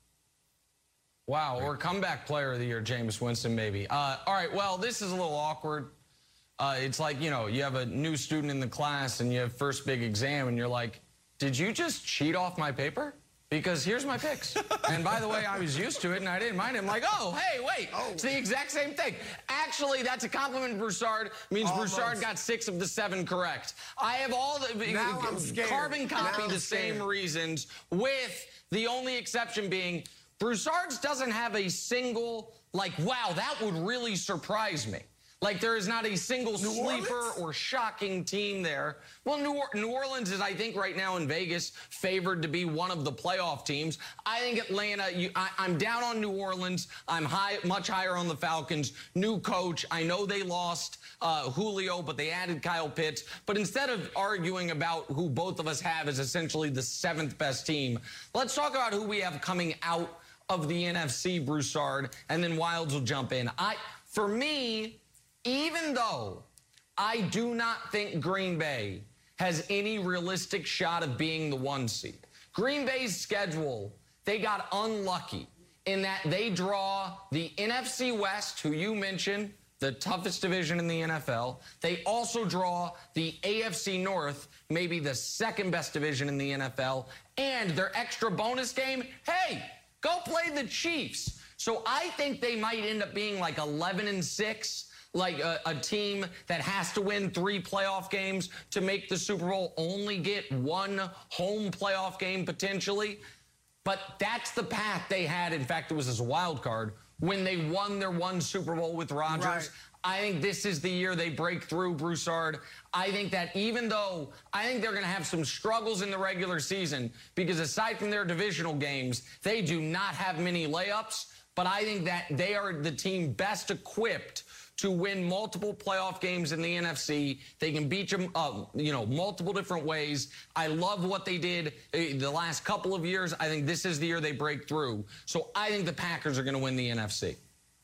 Wow, or comeback player of the year, Jameis Winston, maybe. Uh, all right, well, this is a little awkward. Uh, it's like, you know, you have a new student in the class and you have first big exam and you're like, did you just cheat off my paper? Because here's my picks. And by the way, I was used to it and I didn't mind it. I'm like, oh, hey, wait, oh. It's the exact same thing. Actually, that's a compliment, Broussard. Means Almost. Broussard got six of the seven correct. I have all the now I'm scared. carbon copy now the I'm same scared. reasons, with the only exception being Broussard's doesn't have a single, like, wow, that would really surprise me. Like, there is not a single New sleeper Orleans? or shocking team there. Well, New, or New Orleans is, I think, right now in Vegas, favored to be one of the playoff teams. I think Atlanta, you, I, I'm down on New Orleans. I'm high, much higher on the Falcons. New coach. I know they lost uh, Julio, but they added Kyle Pitts. But instead of arguing about who both of us have as essentially the seventh best team, let's talk about who we have coming out of the N F C, Broussard, and then Wilds will jump in. I, for me, even though I do not think Green Bay has any realistic shot of being the one seed, Green Bay's schedule, they got unlucky in that they draw the N F C West, who you mentioned, the toughest division in the N F L. They also draw the A F C North, maybe the second best division in the N F L, and their extra bonus game, hey, go play the Chiefs. So I think they might end up being like eleven and six, like a, a team that has to win three playoff games to make the Super Bowl, only get one home playoff game potentially. But that's the path they had. In fact, it was as a wild card when they won their one Super Bowl with Rodgers. Right. I think this is the year they break through, Broussard. I think that even though I think they're going to have some struggles in the regular season, because aside from their divisional games, they do not have many layups. But I think that they are the team best equipped to win multiple playoff games in the N F C. They can beat them, uh, you know, multiple different ways. I love what they did the last couple of years. I think this is the year they break through. So I think the Packers are going to win the N F C.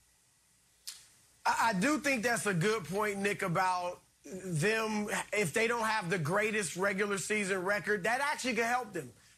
I do think that's a good point, Nick, about them. If they don't have the greatest regular season record, that actually could help them.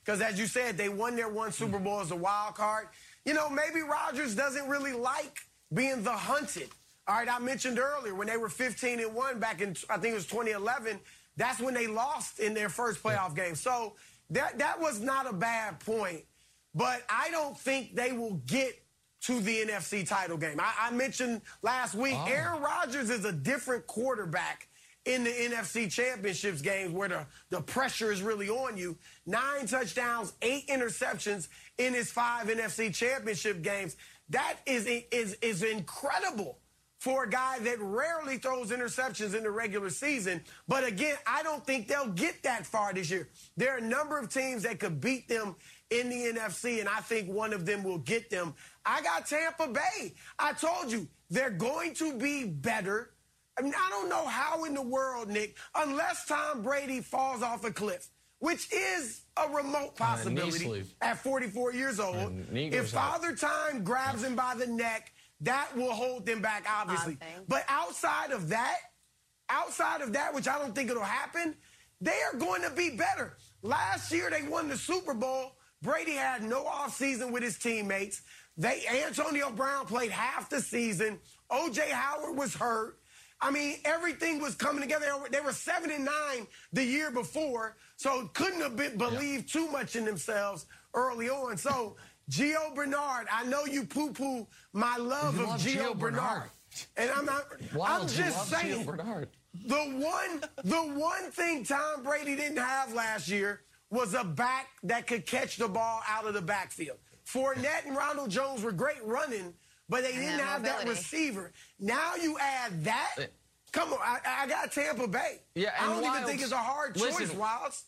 because, as you said, they won their one Super Bowl as a wild card. You know, maybe Rodgers doesn't really like being the hunted. All right, I mentioned earlier when they were fifteen and one back in, I think it was twenty eleven, that's when they lost in their first playoff game. So that, that was not a bad point. But I don't think they will get to the N F C title game. I, I mentioned last week, oh. Aaron Rodgers is a different quarterback in the N F C Championships games where the, the pressure is really on you. Nine touchdowns, eight interceptions in his five N F C Championship games. That is, is, is incredible for a guy that rarely throws interceptions in the regular season. But again, I don't think they'll get that far this year. There are a number of teams that could beat them in the N F C, and I think one of them will get them. I got Tampa Bay. I told you, they're going to be better. I mean, I don't know how in the world, Nick, unless Tom Brady falls off a cliff, which is a remote possibility uh, at forty-four years old. If Father Time grabs him by the neck, that will hold them back, obviously. But outside of that, outside of that, which I don't think it'll happen, they are going to be better. Last year, they won the Super Bowl. Brady had no offseason with his teammates. They Antonio Brown played half the season. O J Howard was hurt. I mean, everything was coming together. They were seven and nine the year before, so couldn't have been, believed yeah. too much in themselves early on. So, Gio Bernard, I know you poo-poo my love you of love Gio, Gio Bernard. Bernard. And I'm not, wow, I'm just saying, the one, the one thing Tom Brady didn't have last year was a back that could catch the ball out of the backfield. Fournette and Ronald Jones were great running, but they didn't have that receiver. Now you add that. Come on, I, I got Tampa Bay. Yeah, I don't Wilds, even think it's a hard choice, listen, Wilds.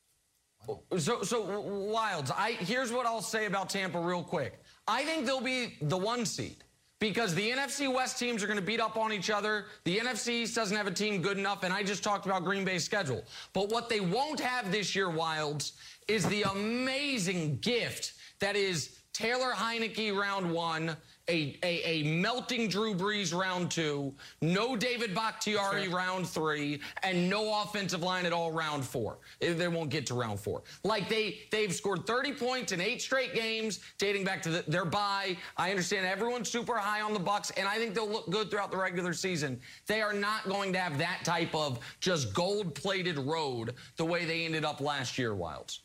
So, so Wilds, I, here's what I'll say about Tampa real quick. I think they'll be the one seed because the N F C West teams are going to beat up on each other. The N F C East doesn't have a team good enough, and I just talked about Green Bay's schedule. But what they won't have this year, Wilds, is the amazing gift that is Taylor Heineke round one, a, a, a melting Drew Brees round two, no David Bakhtiari sure. round three, and no offensive line at all round four. They won't get to round four. Like, they, they've scored thirty points in eight straight games, dating back to the, their bye. I understand everyone's super high on the Bucs, and I think they'll look good throughout the regular season. They are not going to have that type of just gold-plated road the way they ended up last year, Wilds.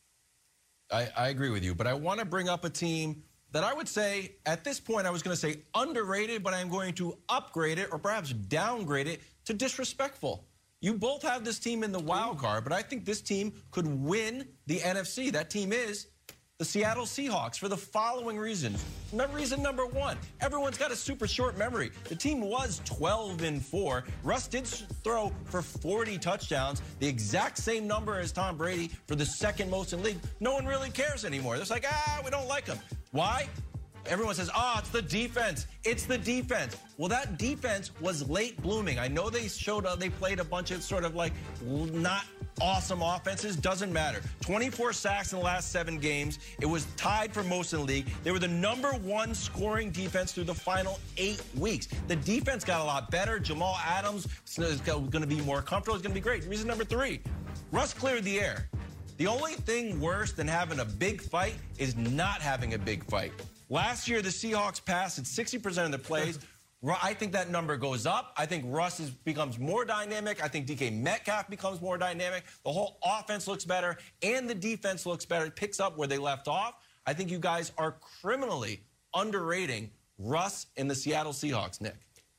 I, I agree with you, but I want to bring up a team that I would say, at this point, I was going to say underrated, but I'm going to upgrade it or perhaps downgrade it to disrespectful. You both have this team in the wild card, but I think this team could win the N F C. That team is the Seattle Seahawks for the following reasons. Reason number one, everyone's got a super short memory. The team was twelve and four. Russ did throw for forty touchdowns, the exact same number as Tom Brady for the second most in the league. No one really cares anymore. They're like, ah, we don't like him. Why? Everyone says, oh, it's the defense. It's the defense. Well, that defense was late blooming. I know they showed, uh, they played a bunch of sort of like not awesome offenses. Doesn't matter. twenty-four sacks in the last seven games. It was tied for most in the league. They were the number one scoring defense through the final eight weeks. The defense got a lot better. Jamal Adams is going to be more comfortable. It's going to be great. Reason number three, Russ cleared the air. The only thing worse than having a big fight is not having a big fight. Last year, the Seahawks passed at sixty percent of the plays. I think that number goes up. I think Russ is, becomes more dynamic. I think D K Metcalf becomes more dynamic. The whole offense looks better, and the defense looks better. It picks up where they left off. I think you guys are criminally underrating Russ and the Seattle Seahawks, Nick.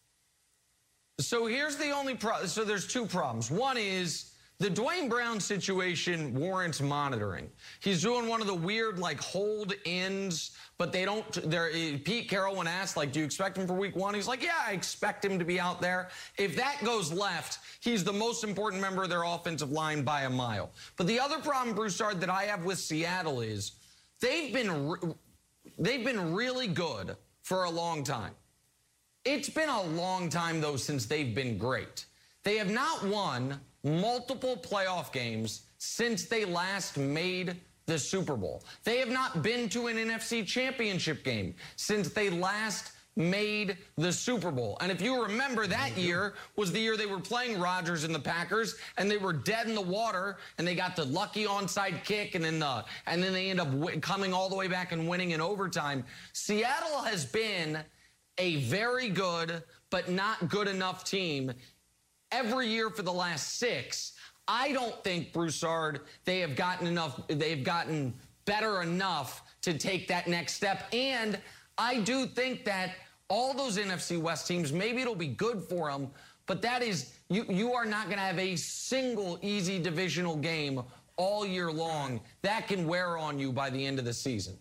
So here's the only problem. So there's two problems. One is the Dwayne Brown situation warrants monitoring. He's doing one of the weird, like, hold-ins, but they don't, they're, Pete Carroll, when asked, like, do you expect him for week one? He's like, yeah, I expect him to be out there. If that goes left, he's the most important member of their offensive line by a mile. But the other problem, Broussard, that I have with Seattle is they've been, they've been really good for a long time. It's been a long time, though, since they've been great. They have not won multiple playoff games since they last made the Super Bowl. They have not been to an N F C championship game since they last made the Super Bowl. And if you remember, that year was the year they were playing Rodgers and the Packers, and they were dead in the water, and they got the lucky onside kick, and then the and then they end up w- coming all the way back and winning in overtime. Seattle has been a very good but not good enough team every year for the last six. I don't think, Broussard, they have gotten enough. They've gotten better enough to take that next step. And I do think that all those N F C West teams, maybe it'll be good for them, but that is, you, you are not going to have a single easy divisional game all year long. That can wear on you by the end of the season.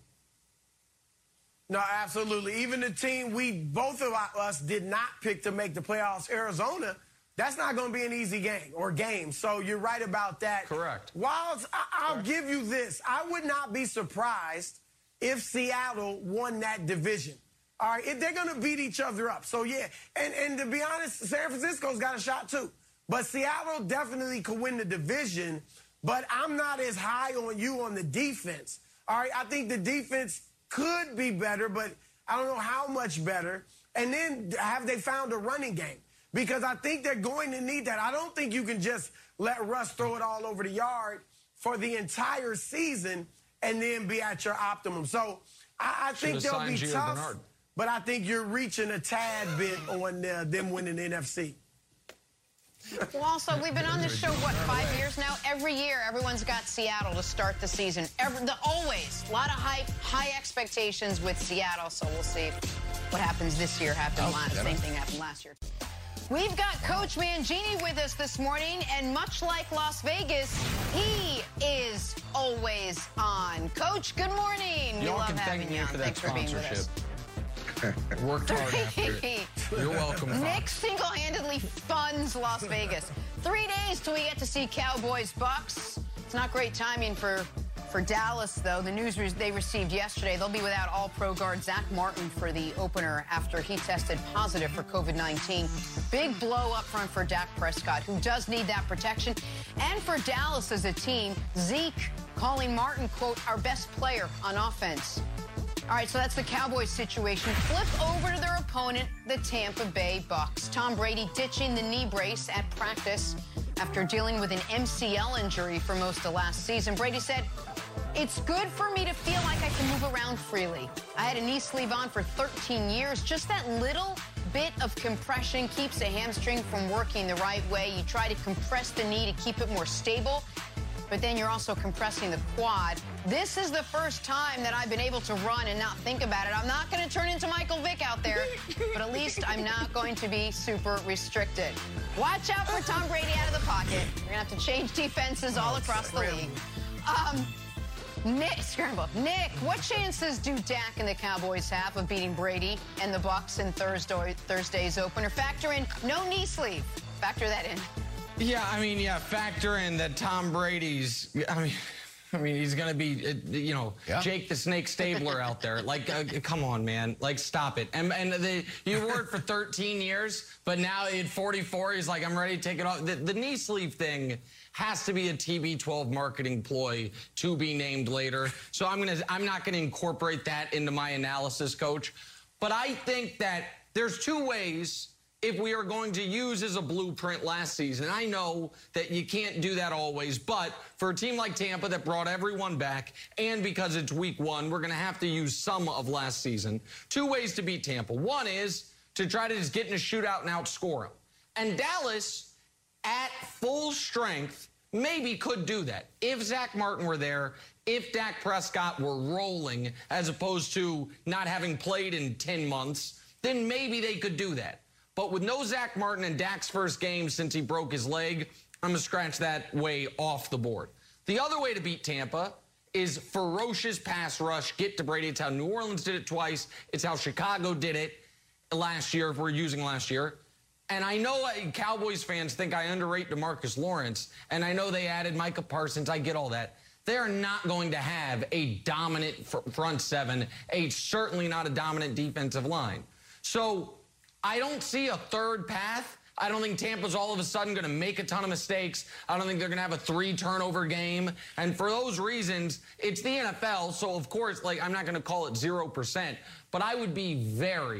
No, absolutely. Even the team we, both of us, did not pick to make the playoffs, Arizona, that's not going to be an easy game or game. So you're right about that. Correct. While I, I'll Correct. give you this, I would not be surprised if Seattle won that division. All right, if they're going to beat each other up. So, yeah, and, and to be honest, San Francisco's got a shot too. But Seattle definitely could win the division, but I'm not as high on you on the defense. All right, I think the defense could be better, but I don't know how much better. And then have they found a running game? Because I think they're going to need that. I don't think you can just let Russ throw it all over the yard for the entire season and then be at your optimum. So I, I think they'll be tough, Bernard. But I think you're reaching a tad bit on uh, them winning the N F C. Well, also, we've been on this show, what, five years now? Every year, everyone's got Seattle to start the season. Every, the, always. A lot of hype, high expectations with Seattle, so we'll see what happens this year. Happened oh, last, same thing happened last year. We've got Coach Mangini with us this morning, and much like Las Vegas, he is always on. Coach, good morning. We love having you on. Thanks for being with us. Worked hard after it. You're welcome. Nick single-handedly funds Las Vegas. Three days till we get to see Cowboys Bucks. It's not great timing for for Dallas, though. The news they received yesterday, they'll be without all-pro guard Zach Martin for the opener after he tested positive for COVID nineteen. Big blow up front for Dak Prescott, who does need that protection. And for Dallas as a team, Zeke calling Martin, quote, our best player on offense. All right, so that's the Cowboys situation. Flip over to their opponent, the Tampa Bay Bucks. Tom Brady ditching the knee brace at practice after dealing with an M C L injury for most of last season. Brady said, it's good for me to feel like I can move around freely. I had a knee sleeve on for thirteen years. Just that little bit of compression keeps a hamstring from working the right way. You try to compress the knee to keep it more stable, but then you're also compressing the quad. This is the first time that I've been able to run and not think about it. I'm not going to turn into Michael Vick out there, but at least I'm not going to be super restricted. Watch out for Tom Brady out of the pocket. We're going to have to change defenses all across the league. Um, Nick, scramble. Nick, what chances do Dak and the Cowboys have of beating Brady and the Bucks in Thursday, Thursday's opener? Factor in no knee sleeve. Factor that in. Yeah, I mean, yeah, factor in that Tom Brady's, I mean, I mean, he's going to be, you know, yeah. Jake the Snake Stabler out there. Like, uh, come on, man. Like, stop it. And, and the, you wore it for thirteen years, but now at forty-four, he's like, I'm ready to take it off. The, the knee sleeve thing has to be a T B twelve marketing ploy to be named later. So I'm going to, I'm not going to incorporate that into my analysis, Coach. But I think that there's two ways if we are going to use as a blueprint last season. I know that you can't do that always, but for a team like Tampa that brought everyone back, and because it's week one, we're going to have to use some of last season. Two ways to beat Tampa. One is to try to just get in a shootout and outscore them. And Dallas, at full strength, maybe could do that. If Zach Martin were there, if Dak Prescott were rolling, as opposed to not having played in ten months, then maybe they could do that. But with no Zach Martin in Dak's first game since he broke his leg, I'm going to scratch that way off the board. The other way to beat Tampa is ferocious pass rush, get to Brady. It's how New Orleans did it twice. It's how Chicago did it last year, if we're using last year. And I know Cowboys fans think I underrate DeMarcus Lawrence, and I know they added Micah Parsons. I get all that. They are not going to have a dominant front seven, a certainly not a dominant defensive line. So I don't see a third path. I don't think Tampa's all of a sudden going to make a ton of mistakes. I don't think they're going to have a three-turnover game. And for those reasons, it's the N F L, so of course, like, I'm not going to call it zero percent, but I would be very,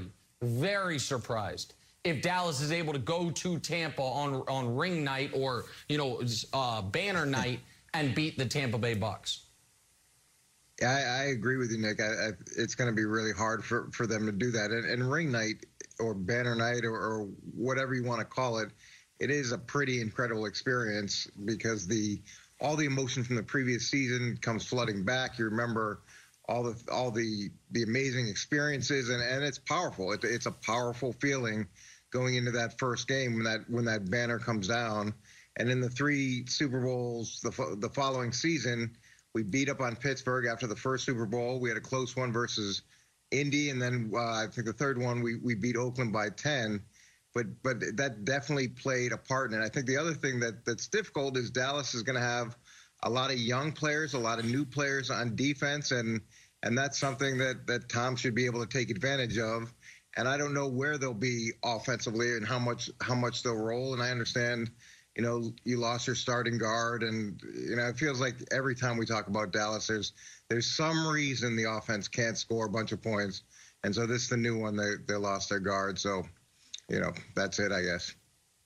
very surprised if Dallas is able to go to Tampa on on ring night or, you know, uh, banner night and beat the Tampa Bay Bucks. I, I agree with you, Nick. I, I, it's going to be really hard for, for them to do that. And, and ring night or banner night or, or whatever you want to call it, it is a pretty incredible experience because the all the emotion from the previous season comes flooding back. You remember all the all the the amazing experiences, and, and it's powerful. It, it's a powerful feeling going into that first game when that when that banner comes down. And in the three Super Bowls the the following season, we beat up on Pittsburgh after the first Super Bowl. We had a close one versus Indy, and then uh, I think the third one we we beat Oakland by ten. But but that definitely played a part in it. I think the other thing that that's difficult is Dallas is going to have a lot of young players, a lot of new players on defense, and and that's something that that Tom should be able to take advantage of. And I don't know where they'll be offensively and how much how much they'll roll. And I understand, you know, you lost your starting guard, and you know it feels like every time we talk about Dallas, there's there's some reason the offense can't score a bunch of points. And so this is the new one. They they lost their guard, so. You know, that's it, I guess.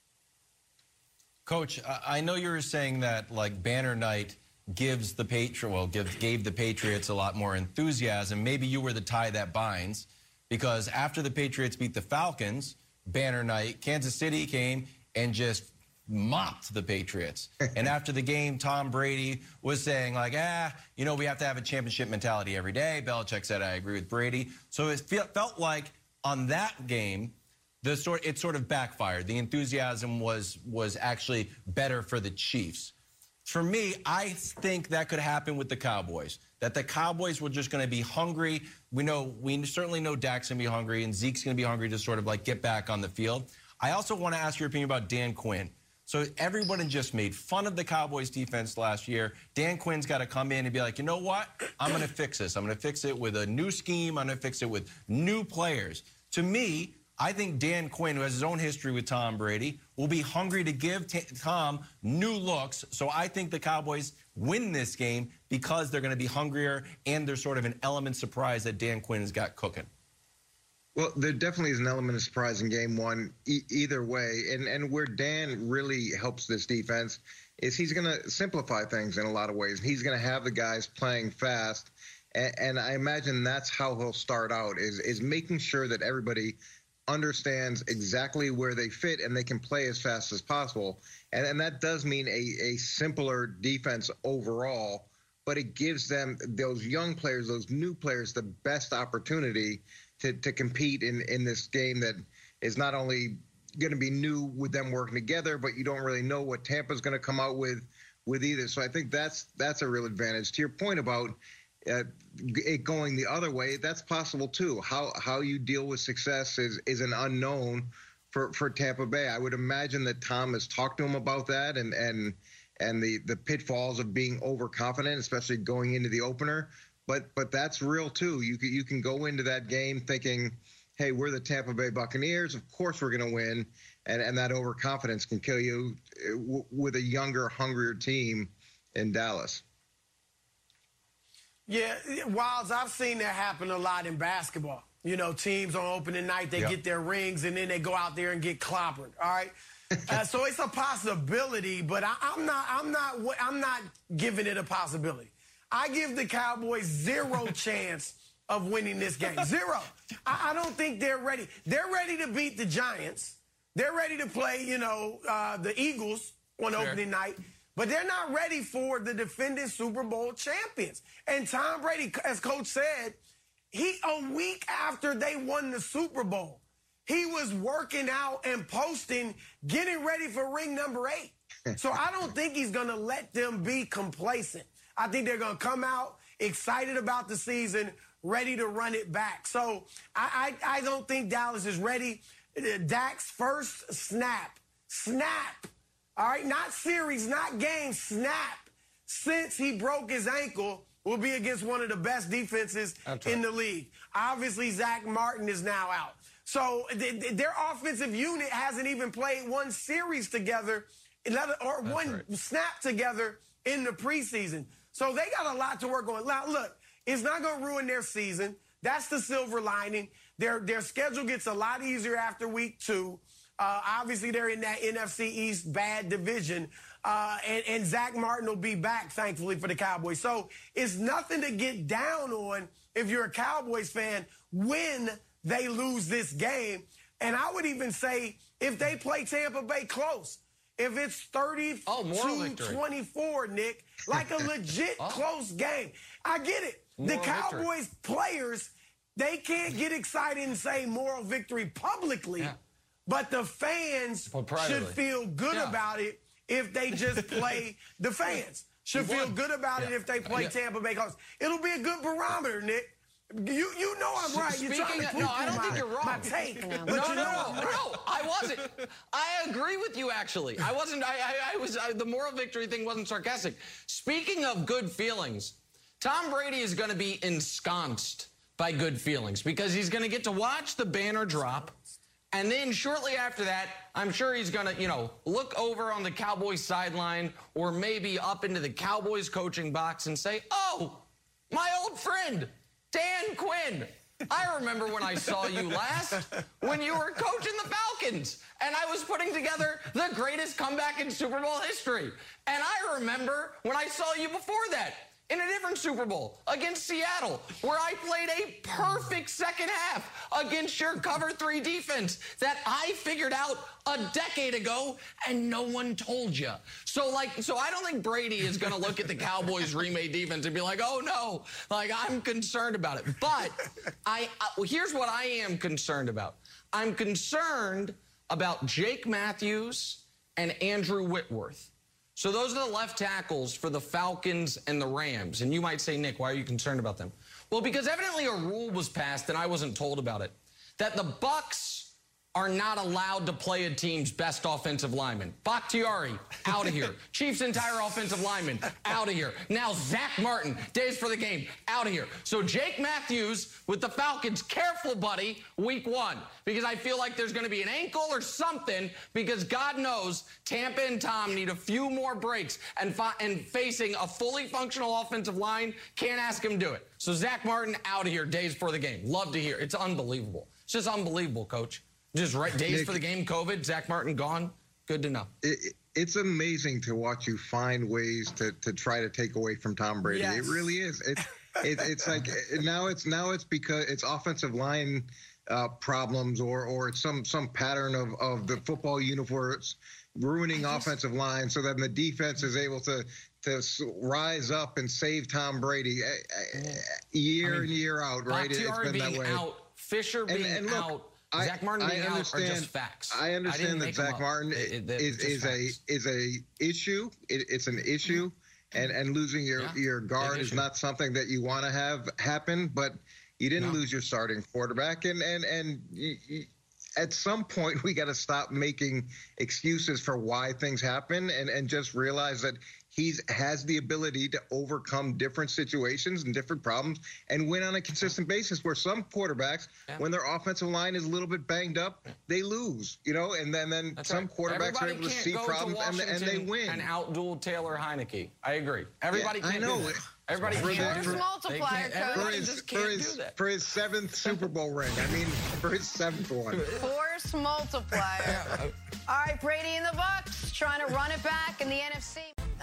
Coach, I know you were saying that, like, banner night gives the Patri- well, give, gave the Patriots a lot more enthusiasm. Maybe you were the tie that binds, because after the Patriots beat the Falcons, banner night, Kansas City came and just mopped the Patriots. And after the game, Tom Brady was saying, like, ah, you know, we have to have a championship mentality every day. Belichick said, I agree with Brady. So it felt like on that game, The sort it sort of backfired. The enthusiasm was was actually better for the Chiefs. For me, I think that could happen with the Cowboys. That the Cowboys were just going to be hungry. We know we certainly know Dak's going to be hungry and Zeke's going to be hungry to sort of like get back on the field. I also want to ask your opinion about Dan Quinn. So everyone just made fun of the Cowboys defense last year. Dan Quinn's got to come in and be like, you know what? I'm going to fix this. I'm going to fix it with a new scheme. I'm going to fix it with new players. To me, I think Dan Quinn, who has his own history with Tom Brady, will be hungry to give Tom new looks. So I think the Cowboys win this game because they're going to be hungrier and there's sort of an element of surprise that Dan Quinn has got cooking. Well, there definitely is an element of surprise in game one e- either way. And, and where Dan really helps this defense is he's going to simplify things in a lot of ways. He's going to have the guys playing fast. And, and I imagine that's how he'll start out, is, is making sure that everybody understands exactly where they fit and they can play as fast as possible. And, and that does mean a, a simpler defense overall, but it gives them, those young players, those new players, the best opportunity to, to compete in, in this game that is not only going to be new with them working together, but you don't really know what Tampa's going to come out with, with either. So I think that's, that's a real advantage. To your point about Uh, it going the other way, that's possible too. How how you deal with success is is an unknown for, for Tampa Bay. I would imagine that Tom has talked to him about that and and and the, the pitfalls of being overconfident, especially going into the opener. But but that's real too. You can, you can go into that game thinking, hey, we're the Tampa Bay Buccaneers. Of course we're going to win. And, and that overconfidence can kill you w- with a younger, hungrier team in Dallas. Yeah, Wilds, I've seen that happen a lot in basketball. You know, teams on opening night, they yep. get their rings, and then they go out there and get clobbered, all right? uh, so it's a possibility, but I, I'm not I'm not, I'm not giving it a possibility. I give the Cowboys zero chance of winning this game. Zero. I, I don't think they're ready. They're ready to beat the Giants. They're ready to play, you know, uh, the Eagles on sure. opening night. But they're not ready for the defending Super Bowl champions. And Tom Brady, as Coach said, he a week after they won the Super Bowl, he was working out and posting, getting ready for ring number eight. So I don't think he's going to let them be complacent. I think they're going to come out excited about the season, ready to run it back. So I, I, I don't think Dallas is ready. Dak's first snap, snap. All right, not series, not game, snap. Since he broke his ankle, will be against one of the best defenses right. in the league. Obviously, Zach Martin is now out. So th- th- their offensive unit hasn't even played one series together or That's one right. snap together in the preseason. So they got a lot to work on. Now, look, it's not going to ruin their season. That's the silver lining. Their, their schedule gets a lot easier after week two. Uh, obviously, they're in that N F C East bad division. Uh, and, and Zach Martin will be back, thankfully, for the Cowboys. So it's nothing to get down on if you're a Cowboys fan when they lose this game. And I would even say if they play Tampa Bay close, if it's thirty-two twenty-four, Nick, like a legit oh. close game. I get it. Moral the Cowboys victory. players, they can't get excited and say moral victory publicly, yeah. but the fans well, should feel good yeah. about it if they just play the fans. Should feel good about yeah. it if they play yeah. Tampa Bay close. It'll be a good barometer, Nick. You you know I'm right. You're trying to of, no, I don't my, think you're wrong. My take. No, no, no, no, no. I wasn't. I agree with you, actually. I wasn't. I, I, I was. I, the moral victory thing wasn't sarcastic. Speaking of good feelings, Tom Brady is going to be ensconced by good feelings because he's going to get to watch the banner drop, and then shortly after that, I'm sure he's going to, you know, look over on the Cowboys sideline or maybe up into the Cowboys coaching box and say, "Oh, my old friend Dan Quinn. I remember when I saw you last, when you were coaching the Falcons, and I was putting together the greatest comeback in Super Bowl history. And I remember when I saw you before that in a different Super Bowl against Seattle, where I played a perfect second half against your cover three defense that I figured out a decade ago and no one told you." So, like, so I don't think Brady is going to look at the Cowboys remade defense and be like, "Oh no, like I'm concerned about it." But I, I well, here's what I am concerned about. I'm concerned about Jake Matthews and Andrew Whitworth. So those are the left tackles for the Falcons and the Rams. And you might say, "Nick, why are you concerned about them?" Well, because evidently a rule was passed, and I wasn't told about it, that the Bucs are not allowed to play a team's best offensive lineman. Bakhtiari, out of here. Chiefs' entire offensive lineman, out of here. Now Zach Martin, days for the game, out of here. So Jake Matthews with the Falcons, careful, buddy, week one. Because I feel like there's going to be an ankle or something, because God knows Tampa and Tom need a few more breaks, and, and facing a fully functional offensive line, can't ask him to do it. So Zach Martin, out of here, days for the game. Love to hear. It's unbelievable. It's just unbelievable, Coach. Just right days Nick, for the game, COVID, Zach Martin gone. Good to know. It, it's amazing to watch you find ways to, to try to take away from Tom Brady. Yes. It really is. It's it, it's like now it's now it's because it's offensive line uh, problems or or it's some some pattern of, of the football universe ruining just, offensive line, so that the defense is able to to rise up and save Tom Brady year I mean, in year out. Right, it's been that way. Out, Fisher being and, and look, out. I, Zach Martin being out are just facts. I understand I that Zach Martin it, it, is, is a is a issue. It, it's an issue, mm-hmm. and and losing your yeah, your guard is not something that you want to have happen. But you didn't no. lose your starting quarterback, and and and you, you, at some point we got to stop making excuses for why things happen, and and just realize that he has the ability to overcome different situations and different problems and win on a consistent basis, where some quarterbacks, yeah. when their offensive line is a little bit banged up, they lose, you know, and then, then some right. quarterbacks Everybody are able to see problems and, and they win. And outduel Taylor Heineke. I agree. Everybody yeah, can't I know. do that. Everybody for can't do that. Multiplier, for his, for, his, for his seventh Super Bowl ring. I mean, for his seventh one. Force multiplier. All right, Brady and the Bucs trying to run it back in the N F C.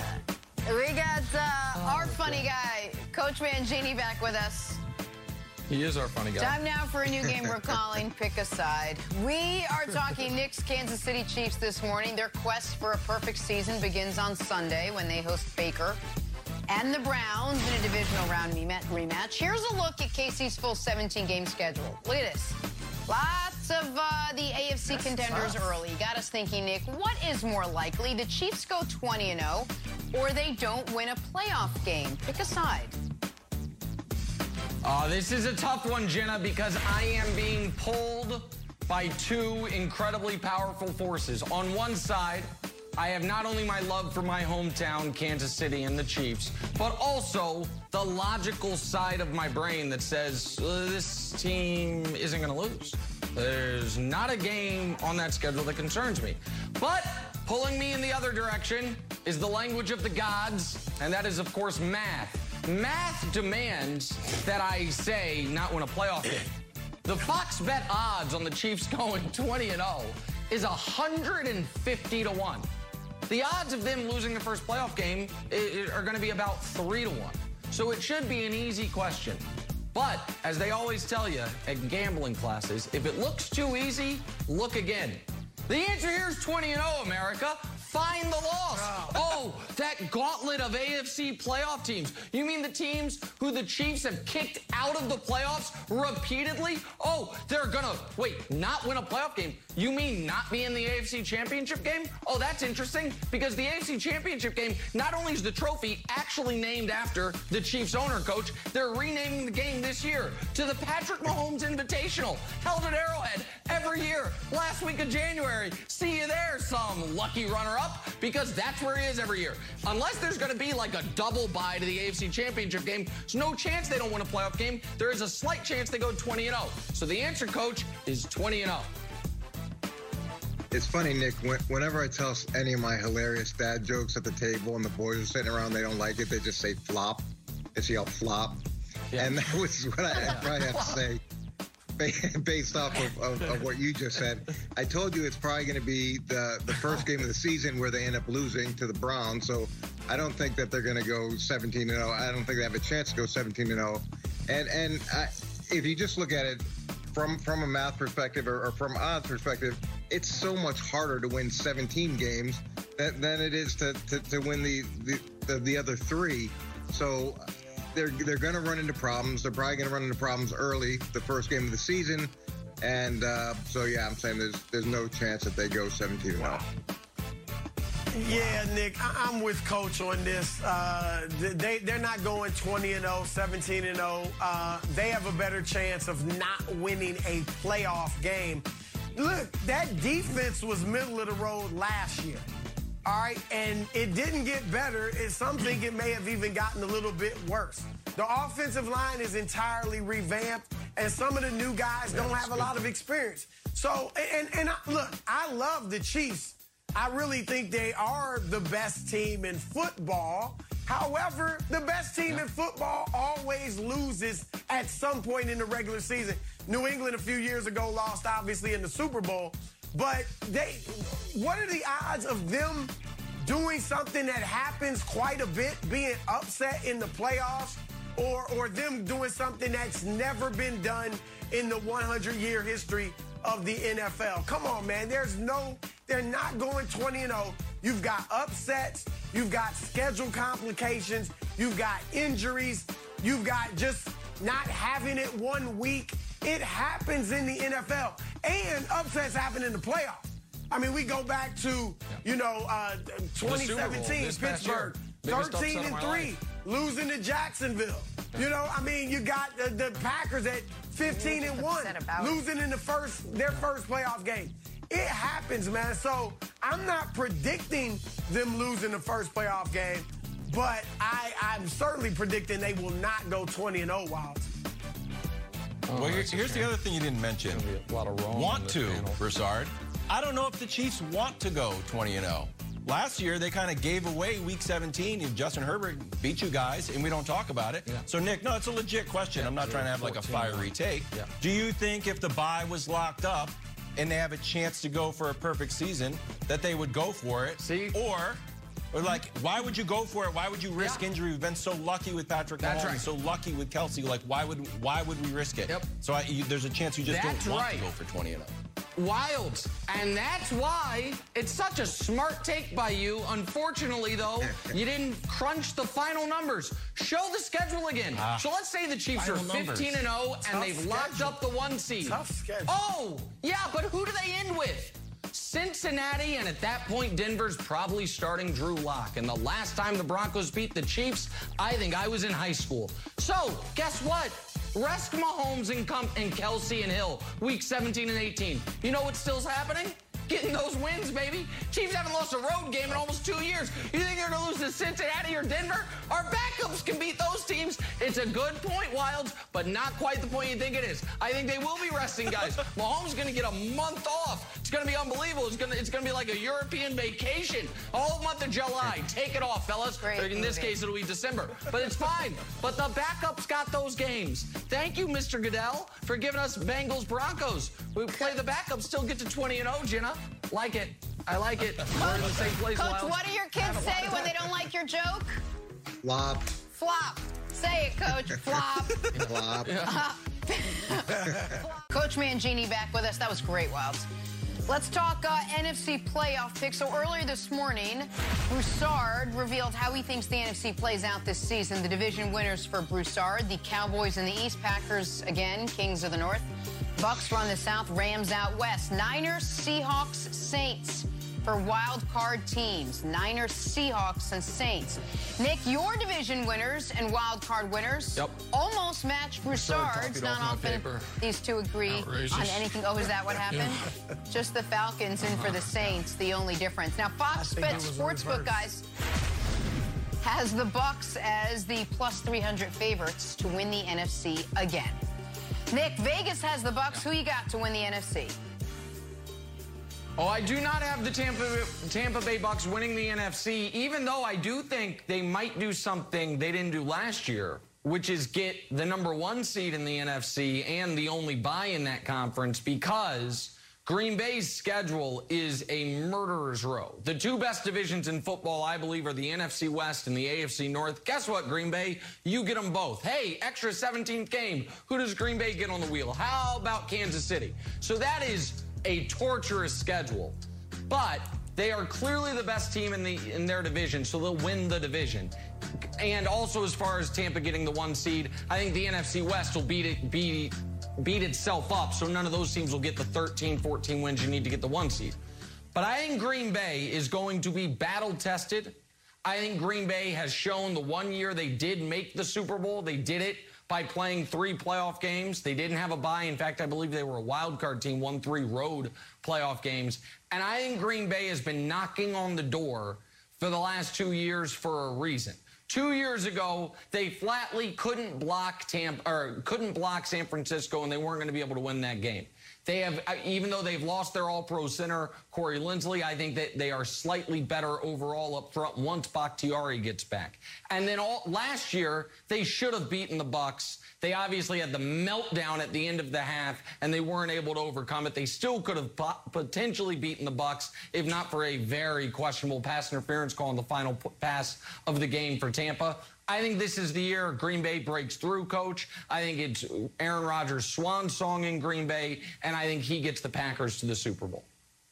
We got uh, oh, our funny God. guy, Coach Mangini, back with us. He is our funny guy. Time now for a new game we're calling Pick a Side. We are talking Knicks Kansas City Chiefs this morning. Their quest for a perfect season begins on Sunday when they host Baker and the Browns in a divisional round rematch. Here's a look at K C's full seventeen-game schedule. Look at this. Lots of uh, the A F C That's contenders tough. early. Got us thinking, Nick, what is more likely? The Chiefs go twenty and oh, or they don't win a playoff game? Pick a side. Uh, this is a tough one, Jenna, because I am being pulled by two incredibly powerful forces. On one side, I have not only my love for my hometown, Kansas City, and the Chiefs, but also the logical side of my brain that says uh, this team isn't going to lose. There's not a game on that schedule that concerns me. But pulling me in the other direction is the language of the gods, and that is, of course, math. Math demands that I say not win a playoff game. The Fox Bet odds on the Chiefs going twenty and oh is one hundred fifty to one. The odds of them losing the first playoff game are going to be about three to one. So it should be an easy question. But as they always tell you at gambling classes, if it looks too easy, look again. The answer here is twenty and oh, America. Find the loss. Oh, that gauntlet of A F C playoff teams. You mean the teams who the Chiefs have kicked out of the playoffs repeatedly? Oh, they're gonna, wait, not win a playoff game. You mean not be in the A F C Championship game? Oh, that's interesting, because the A F C Championship game, not only is the trophy actually named after the Chiefs owner coach, they're renaming the game this year to the Patrick Mahomes Invitational, held at Arrowhead every year, last week of January. See you there, some lucky runner-up. Because that's where he is every year. Unless there's going to be like a double bye to the A F C Championship game, there's no chance they don't win a playoff game. There is a slight chance they go twenty and oh. So the answer, Coach, is twenty and oh. It's funny, Nick, whenever I tell any of my hilarious dad jokes at the table and the boys are sitting around, they don't like it, they just say flop. They say, I'll flop. Yeah. And that was what I probably have to say. Based off of, of, of what you just said, I told you it's probably going to be the, the first game of the season where they end up losing to the Browns. So I don't think that they're going to go seventeen and oh. I don't think they have a chance to go seventeen and oh. And and I, if you just look at it from from a math perspective or, or from odds perspective, it's so much harder to win seventeen games than, than it is to, to, to win the, the, the, the other three. So They're they're going to run into problems. They're probably going to run into problems early, the first game of the season. And uh, so, yeah, I'm saying there's there's no chance that they go seventeen and oh. Yeah, Nick, I- I'm with Coach on this. Uh, they, they're not going twenty and oh, seventeen and oh. Uh, they have a better chance of not winning a playoff game. Look, that defense was middle of the road last year. All right, and it didn't get better. It's something it may have even gotten a little bit worse. The offensive line is entirely revamped, and some of the new guys don't have a lot of experience. So, and, and I, look, I love the Chiefs. I really think they are the best team in football. However, the best team in football always loses at some point in the regular season. New England a few years ago lost, obviously, in the Super Bowl. But they, what are the odds of them doing something that happens quite a bit, being upset in the playoffs, or or them doing something that's never been done in the hundred year history of the N F L? Come on, man. There's no, they're not going twenty and oh. You've got upsets. You've got schedule complications. You've got injuries. You've got just not having it one week. It happens in the N F L. And upsets happen in the playoffs. I mean, we go back to, you know, uh, twenty seventeen, Pittsburgh, thirteen and three, losing to Jacksonville. You know, I mean, you got the, the Packers at fifteen and one, losing in the first, their first playoff game. It happens, man. So I'm not predicting them losing the first playoff game, but I, I'm certainly predicting they will not go twenty and oh, Wilds. Oh, well, here's, here's the other thing you didn't mention. A lot of wrong want to, Broussard. I don't know if the Chiefs want to go twenty and oh. Last year, they kind of gave away Week seventeen. Justin Herbert beat you guys, and we don't talk about it. Yeah. So, Nick, no, it's a legit question. Yeah, I'm not trying to have like a fiery take. Yeah. Do you think if the bye was locked up and they have a chance to go for a perfect season, that they would go for it? See? Or... Or like, why would you go for it? Why would you risk yeah. injury? We've been so lucky with Patrick Mahomes, right. so lucky with Kelsey. Like, why would why would we risk it? Yep. So I, you, there's a chance you just that's don't want right. to go for twenty and oh. Wild. And that's why it's such a smart take by you. Unfortunately, though, you didn't crunch the final numbers. Show the schedule again. Ah, so let's say the Chiefs are fifteen and oh and they've schedule. locked up the one seed. Tough schedule. Oh, yeah, but who do they end with? Cincinnati, and at that point, Denver's probably starting Drew Lock. And the last time the Broncos beat the Chiefs, I think I was in high school. So, guess what? Rest Mahomes and, Com- and Kelsey and Hill, week seventeen and eighteen. You know what still's happening? getting those wins, baby. Chiefs haven't lost a road game in almost two years. You think they're going to lose to Cincinnati or Denver? Our backups can beat those teams. It's a good point, Wilds, but not quite the point you think it is. I think they will be resting guys. Mahomes is going to get a month off. It's going to be unbelievable. It's going to, it's going to be like a European vacation. All month of July. Take it off, fellas. Great in this movie. case, it'll be December. But it's fine. But the backups got those games. Thank you, Mister Goodell, for giving us Bengals Broncos. We play the backups, still get to twenty and oh, Jenna. Like it. I like it. We're in the same place. Coach, Wild. what do your kids say when they don't like your joke? Flop. Flop. Say it, Coach. Flop. Flop. Coach Mangini back with us. That was great, Wilds. Let's talk uh, N F C playoff picks. So earlier this morning, Broussard revealed how he thinks the N F C plays out this season. The division winners for Broussard, the Cowboys in the East, Packers again, Kings of the North. Bucks run the South, Rams out West. Niners, Seahawks, Saints for wild card teams. Niners, Seahawks, and Saints. Nick, your division winners and wild card winners yep. almost match Broussard's. Not often these two agree Outrageous. on anything. Oh, is that what happened? Yeah. Just the Falcons in for the Saints, the only difference. Now, Fox Bet Sportsbook, guys, has the Bucks as the plus three hundred favorites to win the N F C again. Nick, Vegas has the Bucks. Who you got to win the N F C? Oh, I do not have the Tampa, Tampa Bay Bucks winning the N F C, even though I do think they might do something they didn't do last year, which is get the number one seed in the N F C and the only bye in that conference, because Green Bay's schedule is a murderer's row. The two best divisions in football, I believe, are the N F C West and the A F C North. Guess what, Green Bay? You get them both. Hey, extra seventeenth game. Who does Green Bay get on the wheel? How about Kansas City? So that is a torturous schedule. But they are clearly the best team in the in their division, so they'll win the division. And also, as far as Tampa getting the one seed, I think the N F C West will beat it, beat, beat itself up, so none of those teams will get the thirteen, fourteen wins you need to get the one seed. But I think Green Bay is going to be battle-tested. I think Green Bay has shown the one year they did make the Super Bowl, they did it by playing three playoff games. They didn't have a bye. In fact, I believe they were a wild card team, won three road playoff games. And I think Green Bay has been knocking on the door for the last two years for a reason. Two years ago, they flatly couldn't block Tampa or couldn't block San Francisco, and they weren't going to be able to win that game. They have, even though they've lost their all-pro center, Corey Linsley, I think that they are slightly better overall up front once Bakhtiari gets back. And then all, last year, they should have beaten the Bucks. They obviously had the meltdown at the end of the half, and they weren't able to overcome it. They still could have potentially beaten the Bucks, if not for a very questionable pass interference call on the final pass of the game for Tampa. I think this is the year Green Bay breaks through, Coach. I think it's Aaron Rodgers' swan song in Green Bay, and I think he gets the Packers to the Super Bowl.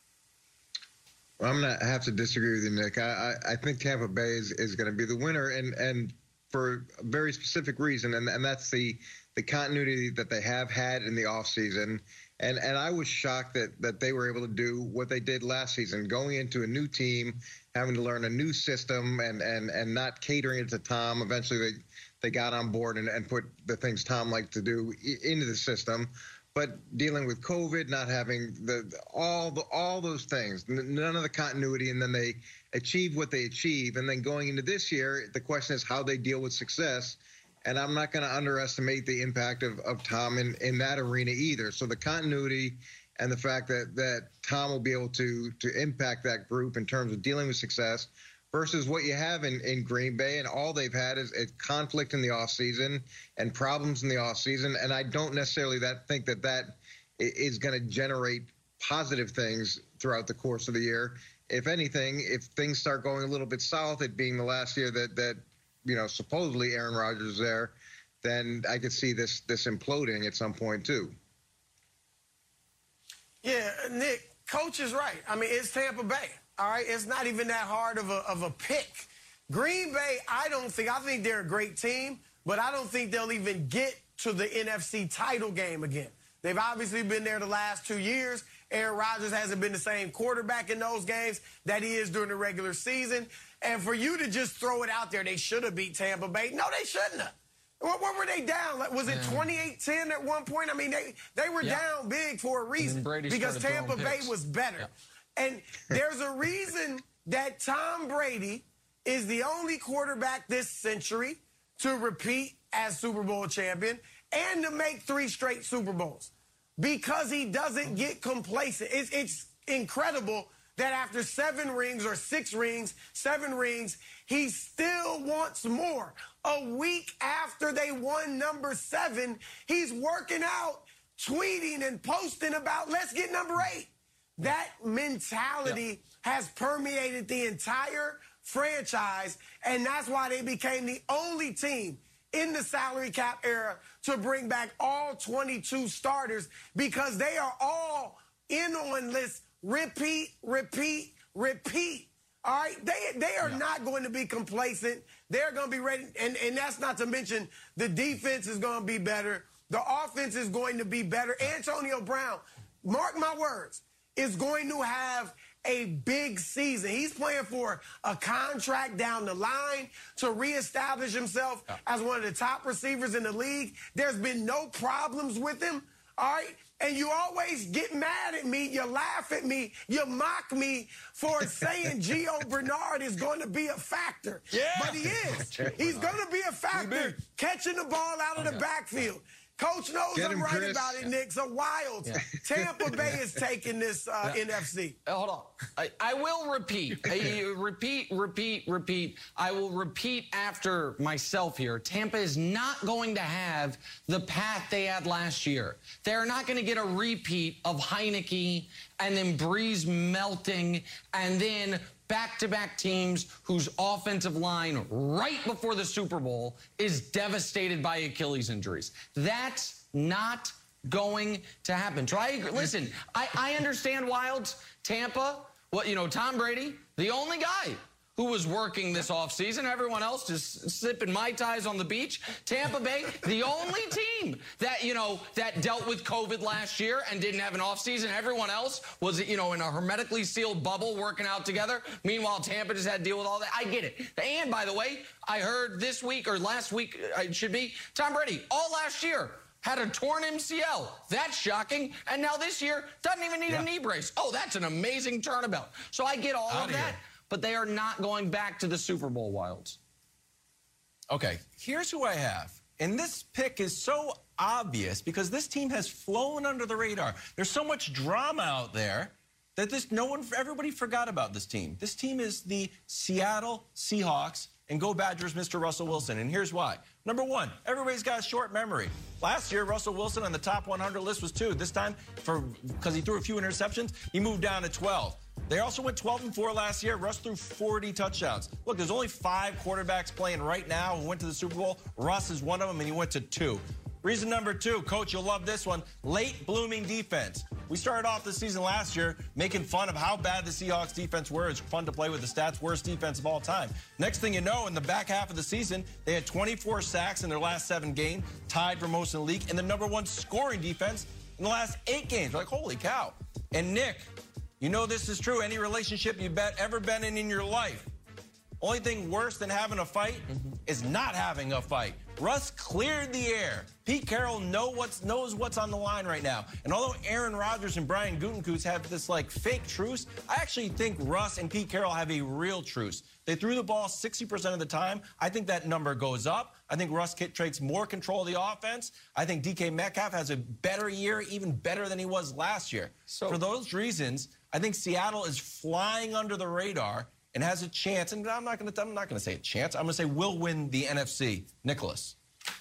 Well, I'm going to have to disagree with you, Nick. I, I, I think Tampa Bay is, is going to be the winner, and, and for a very specific reason, and, and that's the, the continuity that they have had in the offseason. And, and I was shocked that, that they were able to do what they did last season, going into a new team, having to learn a new system and, and, and not catering it to Tom. Eventually, they, they got on board and, and put the things Tom liked to do into the system. But dealing with COVID, not having the all the all those things, none of the continuity, and then they achieve what they achieve. And then going into this year, the question is how they deal with success. And I'm not going to underestimate the impact of, of Tom in, in that arena either. So the continuity and the fact that, that Tom will be able to to impact that group in terms of dealing with success versus what you have in, in Green Bay, and all they've had is, is conflict in the offseason and problems in the offseason. And I don't necessarily that think that that is going to generate positive things throughout the course of the year. If anything, if things start going a little bit south, it being the last year that that you know, supposedly Aaron Rodgers is there, then I could see this this imploding at some point too. Yeah, Nick, Coach is right. I mean, it's Tampa Bay, all right? It's not even that hard of a, of a pick. Green Bay, I don't think, I think they're a great team, but I don't think they'll even get to the N F C title game again. They've obviously been there the last two years. Aaron Rodgers hasn't been the same quarterback in those games that he is during the regular season. And for you to just throw it out there, they should have beat Tampa Bay. No, they shouldn't have. What, what were they down? Was it twenty-eight ten at one point? I mean, they, they were yeah. down big for a reason because Tampa Bay was better. Yeah. And there's a reason that Tom Brady is the only quarterback this century to repeat as Super Bowl champion and to make three straight Super Bowls, because he doesn't get complacent. It's, it's incredible that after seven rings or six rings, seven rings, he still wants more. A week after they won number seven, he's working out, tweeting and posting about, let's get number eight. That mentality yeah. has permeated the entire franchise, and that's why they became the only team in the salary cap era to bring back all twenty-two starters, because they are all in on this repeat, repeat, repeat. All right? They they are yeah. not going to be complacent. They're going to be ready. And, and that's not to mention the defense is going to be better. The offense is going to be better. Antonio Brown, mark my words, is going to have a big season. He's playing for a contract down the line to reestablish himself yeah. as one of the top receivers in the league. There's been no problems with him, all right? And you always get mad at me, you laugh at me, you mock me for saying Gio Bernard is going to be a factor. Yeah. But he is. He's going to be a factor catching the ball out of the backfield. Coach knows Get I'm right Chris. about it, Nick. So Wild. Yeah. Tampa Bay is taking this uh, yeah. N F C. Hold on. I, I will repeat. I, repeat, repeat, repeat. I will repeat after myself here. Tampa is not going to have the path they had last year. They're not going to get a repeat of Heineke and then Breeze melting and then back-to-back teams whose offensive line right before the Super Bowl is devastated by Achilles injuries. That's not going to happen. Try, listen, I, I understand Wild's Tampa, well, you know, Tom Brady, the only guy who was working this offseason. Everyone else just sipping Mai Tais on the beach. Tampa Bay, the only team that, you know, that dealt with COVID last year and didn't have an offseason. Everyone else was, you know, in a hermetically sealed bubble working out together. Meanwhile, Tampa just had to deal with all that. I get it. And, by the way, I heard this week or last week, it should be, Tom Brady, all last year, had a torn M C L. That's shocking. And now this year, doesn't even need yeah. a knee brace. Oh, that's an amazing turnabout. So I get all out of that. Here. But they are not going back to the Super Bowl, Wilds. Okay, here's who I have. And this pick is so obvious because this team has flown under the radar. There's so much drama out there that this no one, everybody forgot about this team. This team is the Seattle Seahawks, and go Badgers, Mister Russell Wilson. And here's why. Number one, everybody's got a short memory. Last year, Russell Wilson on the top one hundred list was two. This time, for because he threw a few interceptions, he moved down to twelve. They also went twelve and four last year. Russ threw forty touchdowns. Look, there's only five quarterbacks playing right now who went to the Super Bowl. Russ is one of them, and he went to two. Reason number two, Coach, you'll love this one, late blooming defense. We started off the season last year making fun of how bad the Seahawks defense were. It's fun to play with the stats, worst defense of all time. Next thing you know, in the back half of the season, they had twenty-four sacks in their last seven games, tied for most in the league, and the number one scoring defense in the last eight games. We're like, holy cow. And Nick, you know this is true. Any relationship you've ever been in in your life, only thing worse than having a fight mm-hmm. is not having a fight. Russ cleared the air. Pete Carroll know what's, knows what's on the line right now. And although Aaron Rodgers and Brian Gutekunst have this, like, fake truce, I actually think Russ and Pete Carroll have a real truce. They threw the ball sixty percent of the time. I think that number goes up. I think Russ takes more control of the offense. I think D K Metcalf has a better year, even better than he was last year. So, for those reasons, I think Seattle is flying under the radar and has a chance, and I'm not going to I'm not going to say a chance. I'm going to say we'll win the N F C. Nicholas.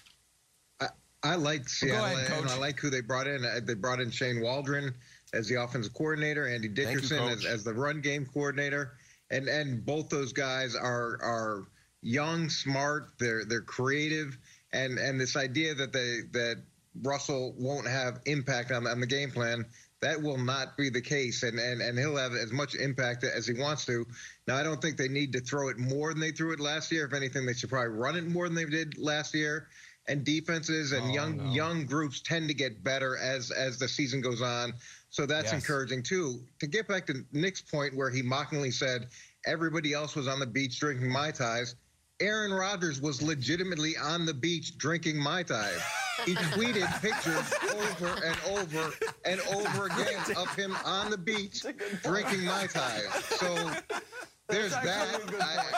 I, I like Seattle, well, ahead, and I like who they brought in. They brought in Shane Waldron as the offensive coordinator, Andy Dickerson you, as, as the run game coordinator, and and both those guys are are young, smart. They're they're creative, and and this idea that they that Russell won't have impact on, on the game plan. That will not be the case, and, and, and he'll have as much impact as he wants to. Now, I don't think they need to throw it more than they threw it last year. If anything, they should probably run it more than they did last year. And defenses and oh, young no. young groups tend to get better as, as the season goes on. So that's yes. encouraging, too. To get back to Nick's point where he mockingly said everybody else was on the beach drinking Mai Tais, Aaron Rodgers was legitimately on the beach drinking Mai Tais. He tweeted pictures over and over and over again of him on the beach drinking Mai Tais. So there's that. I,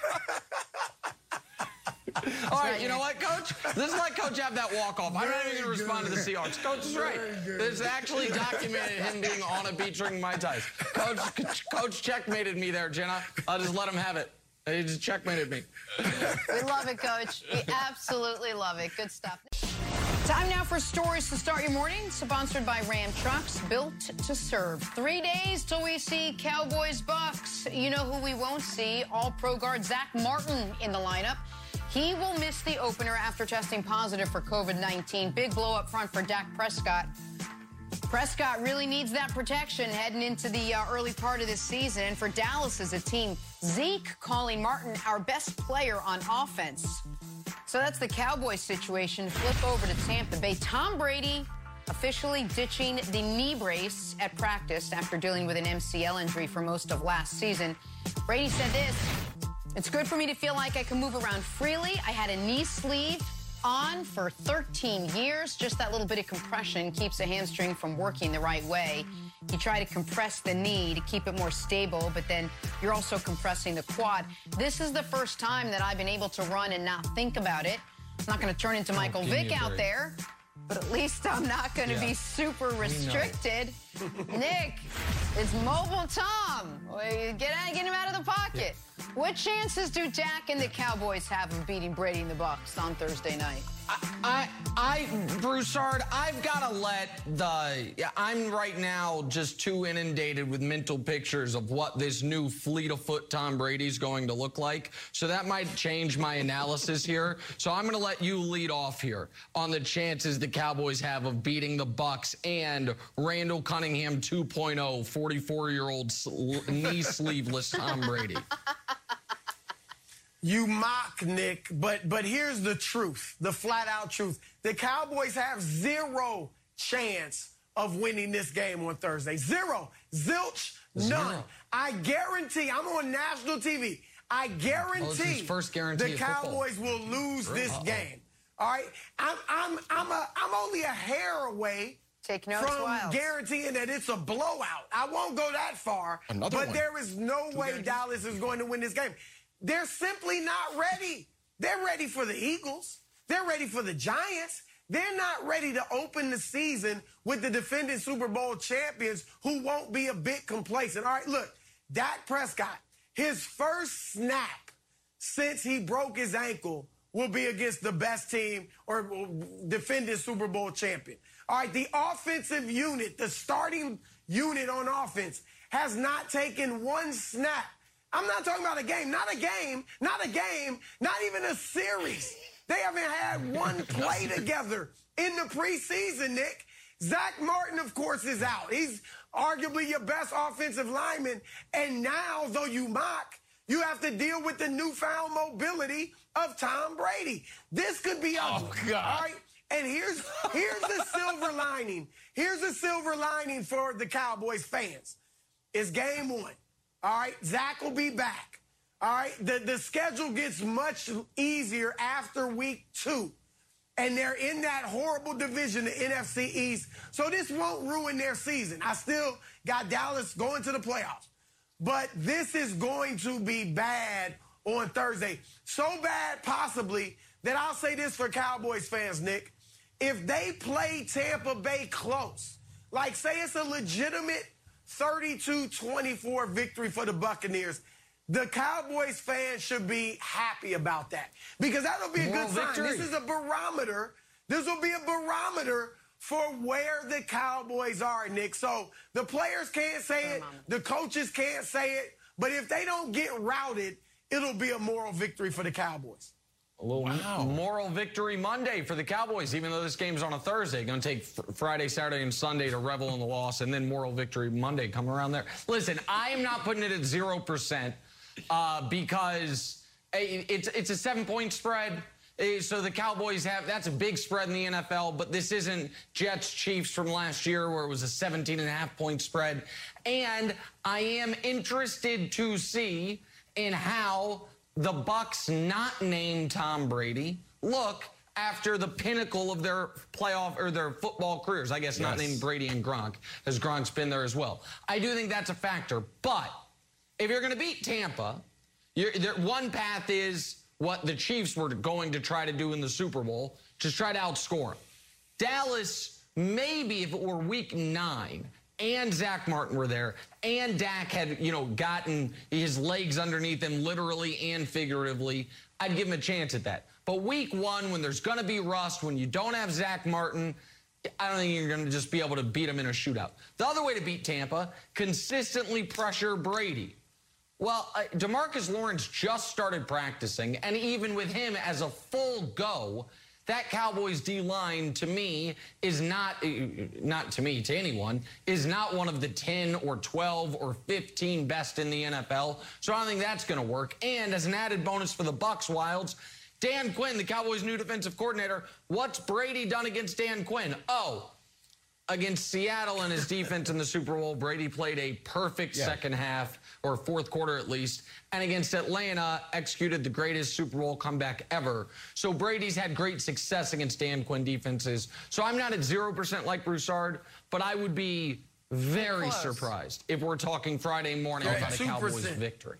All right, you know what, Coach? Let's let Coach have that walk-off. I'm not even going to respond to the Seahawks. Coach is right. There's actually documented him being on a beach drinking Mai Tais. Coach, Coach checkmated me there, Jenna. I'll just let him have it. He just checkmated me. We love it, Coach. We absolutely love it. Good stuff. Time now for stories to start your morning. Sponsored by Ram Trucks, built to serve. Three days till we see Cowboys Bucks. You know who we won't see? All-Pro guard Zach Martin in the lineup. He will miss the opener after testing positive for COVID nineteen. Big blow up front for Dak Prescott. Prescott really needs that protection heading into the uh, early part of this season. And for Dallas as a team, Zeke calling Martin our best player on offense. So that's the Cowboys situation. Flip over to Tampa Bay. Tom Brady officially ditching the knee brace at practice after dealing with an M C L injury for most of last season. Brady said this: "It's good for me to feel like I can move around freely. I had a knee sleeve on for thirteen years. Just that little bit of compression keeps the hamstring from working the right way. You try to compress the knee to keep it more stable, but then you're also compressing the quad. This is the first time that I've been able to run and not think about it. I'm not going to turn into Michael oh, Vick out there, but at least I'm not going to yeah. be super restricted." Nick, it's Mobile Tom. Get, out, get him out of the pocket. Yeah. What chances do Dak and the Cowboys have of beating Brady and the Bucs on Thursday night? I, I, I Broussard, I've got to let the, I'm right now just too inundated with mental pictures of what this new fleet of foot Tom Brady's going to look like. So that might change my analysis here. So I'm going to let you lead off here on the chances the Cowboys have of beating the Bucs and Randall Cunningham two point oh, forty-four-year-old knee sleeveless Tom Brady. You mock, Nick, but but here's the truth, the flat-out truth. The Cowboys have zero chance of winning this game on Thursday. Zero. Zilch. Zero. None. I guarantee, I'm on national T V, I guarantee oh, first guarantee the Cowboys will lose this Uh-oh. game. All right? I'm, I'm, I'm, a, I'm only a hair away Take notes, from Wild. guaranteeing that it's a blowout. I won't go that far, Another but one. there is no Two way guarantees. Dallas is going to win this game. They're simply not ready. They're ready for the Eagles. They're ready for the Giants. They're not ready to open the season with the defending Super Bowl champions who won't be a bit complacent. All right, look, Dak Prescott, his first snap since he broke his ankle will be against the best team or defending Super Bowl champion. All right, the offensive unit, the starting unit on offense, has not taken one snap. I'm not talking about a game, not a game, not a game, not even a series. They haven't had one play together in the preseason, Nick. Zach Martin, of course, is out. He's arguably your best offensive lineman. And now, though you mock, you have to deal with the newfound mobility of Tom Brady. This could be ugly. Oh, God. All right? And here's, here's the silver lining. Here's the silver lining for the Cowboys fans. It's game one. All right, Zach will be back. All right, the, the schedule gets much easier after week two. And they're in that horrible division, the N F C East. So this won't ruin their season. I still got Dallas going to the playoffs. But this is going to be bad on Thursday. So bad, possibly, that I'll say this for Cowboys fans, Nick. If they play Tampa Bay close, like say it's a legitimate thirty-two twenty-four victory for the Buccaneers, the Cowboys fans should be happy about that because that'll be a Moral good sign. victory. This is a barometer. This will be a barometer for where the Cowboys are, Nick. So the players can't say it. The coaches can't say it. But if they don't get routed, it'll be a moral victory for the Cowboys. A little wow. moral victory Monday for the Cowboys, even though this game's on a Thursday. Going to take fr- Friday, Saturday, and Sunday to revel in the loss, and then moral victory Monday come around there. Listen, I am not putting it at zero percent uh, because it's it's a seven-point spread. So the Cowboys have, that's a big spread in the N F L, but this isn't Jets-Chiefs from last year where it was a seventeen and a half point spread. And I am interested to see in how the Bucs not named Tom Brady look after the pinnacle of their playoff or their football careers. I guess yes. not named Brady and Gronk, as Gronk's been there as well. I do think that's a factor. But if you're going to beat Tampa, you're, there, one path is what the Chiefs were going to try to do in the Super Bowl, just try to outscore them. Dallas, maybe if it were week nine and Zach Martin were there and Dak had, you know, gotten his legs underneath him literally and figuratively, I'd give him a chance at that. But week one, when there's going to be rust, when you don't have Zach Martin, I don't think you're going to just be able to beat him in a shootout. The other way to beat Tampa, consistently pressure Brady. Well, uh, DeMarcus Lawrence just started practicing, and even with him as a full go, that Cowboys D-line, to me, is not, not to me, to anyone, is not one of the ten or twelve or fifteen best in the N F L. So I don't think that's going to work. And as an added bonus for the Bucs Wilds, Dan Quinn, the Cowboys' new defensive coordinator, what's Brady done against Dan Quinn? Oh, against Seattle and his defense in the Super Bowl, Brady played a perfect yeah. second half, or fourth quarter at least, and against Atlanta, executed the greatest Super Bowl comeback ever. So Brady's had great success against Dan Quinn defenses. So I'm not at zero percent like Broussard, but I would be very surprised if we're talking Friday morning yeah, about a Cowboys victory.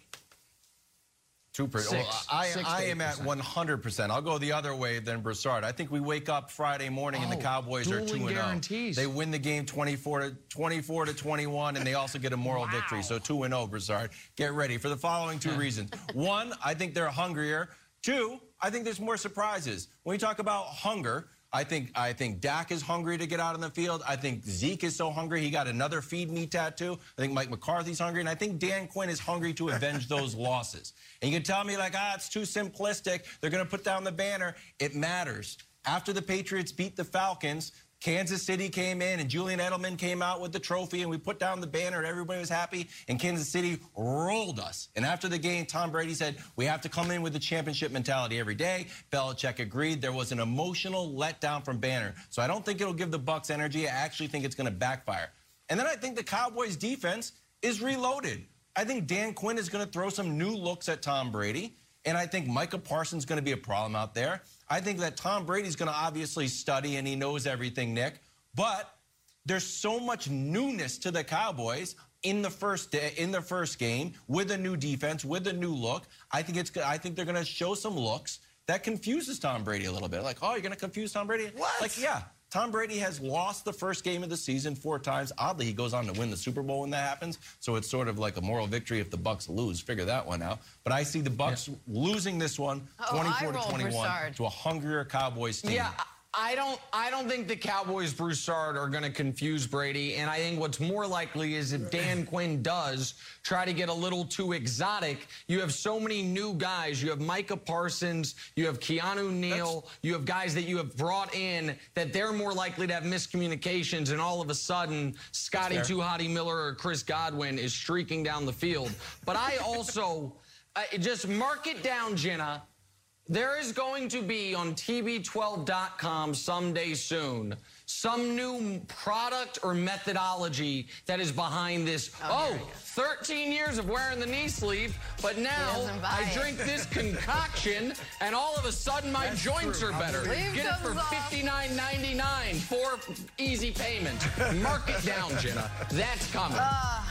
Two percent. Well, I, I am at one hundred percent. I'll go the other way than Broussard. I think we wake up Friday morning oh, and the Cowboys are two and oh. They win the game twenty-four to twenty-one, and they also get a moral wow. victory. So two and oh, Broussard. Get ready for the following two reasons. One, I think they're hungrier. Two, I think there's more surprises. When we talk about hunger, I think I think Dak is hungry to get out on the field. I think Zeke is so hungry. He got another feed me tattoo. I think Mike McCarthy's hungry. And I think Dan Quinn is hungry to avenge those losses. And you can tell me, like, ah, it's too simplistic. They're going to put down the banner. It matters. After the Patriots beat the Falcons, Kansas City came in and Julian Edelman came out with the trophy and we put down the banner and everybody was happy and Kansas City rolled us. And after the game, Tom Brady said, we have to come in with the championship mentality every day. Belichick agreed. There was an emotional letdown from Banner. So I don't think it'll give the Bucs energy. I actually think it's going to backfire. And then I think the Cowboys defense is reloaded. I think Dan Quinn is going to throw some new looks at Tom Brady. And I think Micah Parsons is going to be a problem out there. I think that Tom Brady's going to obviously study and he knows everything, Nick. But there's so much newness to the Cowboys in the first day, in the first game with a new defense, with a new look. I think it's. I think they're going to show some looks that confuses Tom Brady a little bit. Like, oh, you're going to confuse Tom Brady? What? Like, yeah. Tom Brady has lost the first game of the season four times. Oddly, he goes on to win the Super Bowl when that happens. So it's sort of like a moral victory if the Bucs lose. Figure that one out. But I see the Bucs yeah. losing this one, twenty-four to twenty-one, to a hungrier Cowboys team. Yeah. I don't I don't think the Cowboys, Broussard, are going to confuse Brady. And I think what's more likely is if Dan Quinn does try to get a little too exotic, you have so many new guys. You have Micah Parsons. You have Keanu Neal. That's... You have guys that you have brought in that they're more likely to have miscommunications. And all of a sudden, Scotty Too Hotty Miller or Chris Godwin is streaking down the field. But I also, uh, just mark it down, Jenna. There is going to be on T B twelve dot com someday soon some new product or methodology that is behind this. Oh, oh thirteen years of wearing the knee sleeve, but now I drink this concoction and all of a sudden my That's joints true. are better. Get it for fifty-nine ninety-nine, four easy payments. Mark it down, Jenna. That's coming. Uh.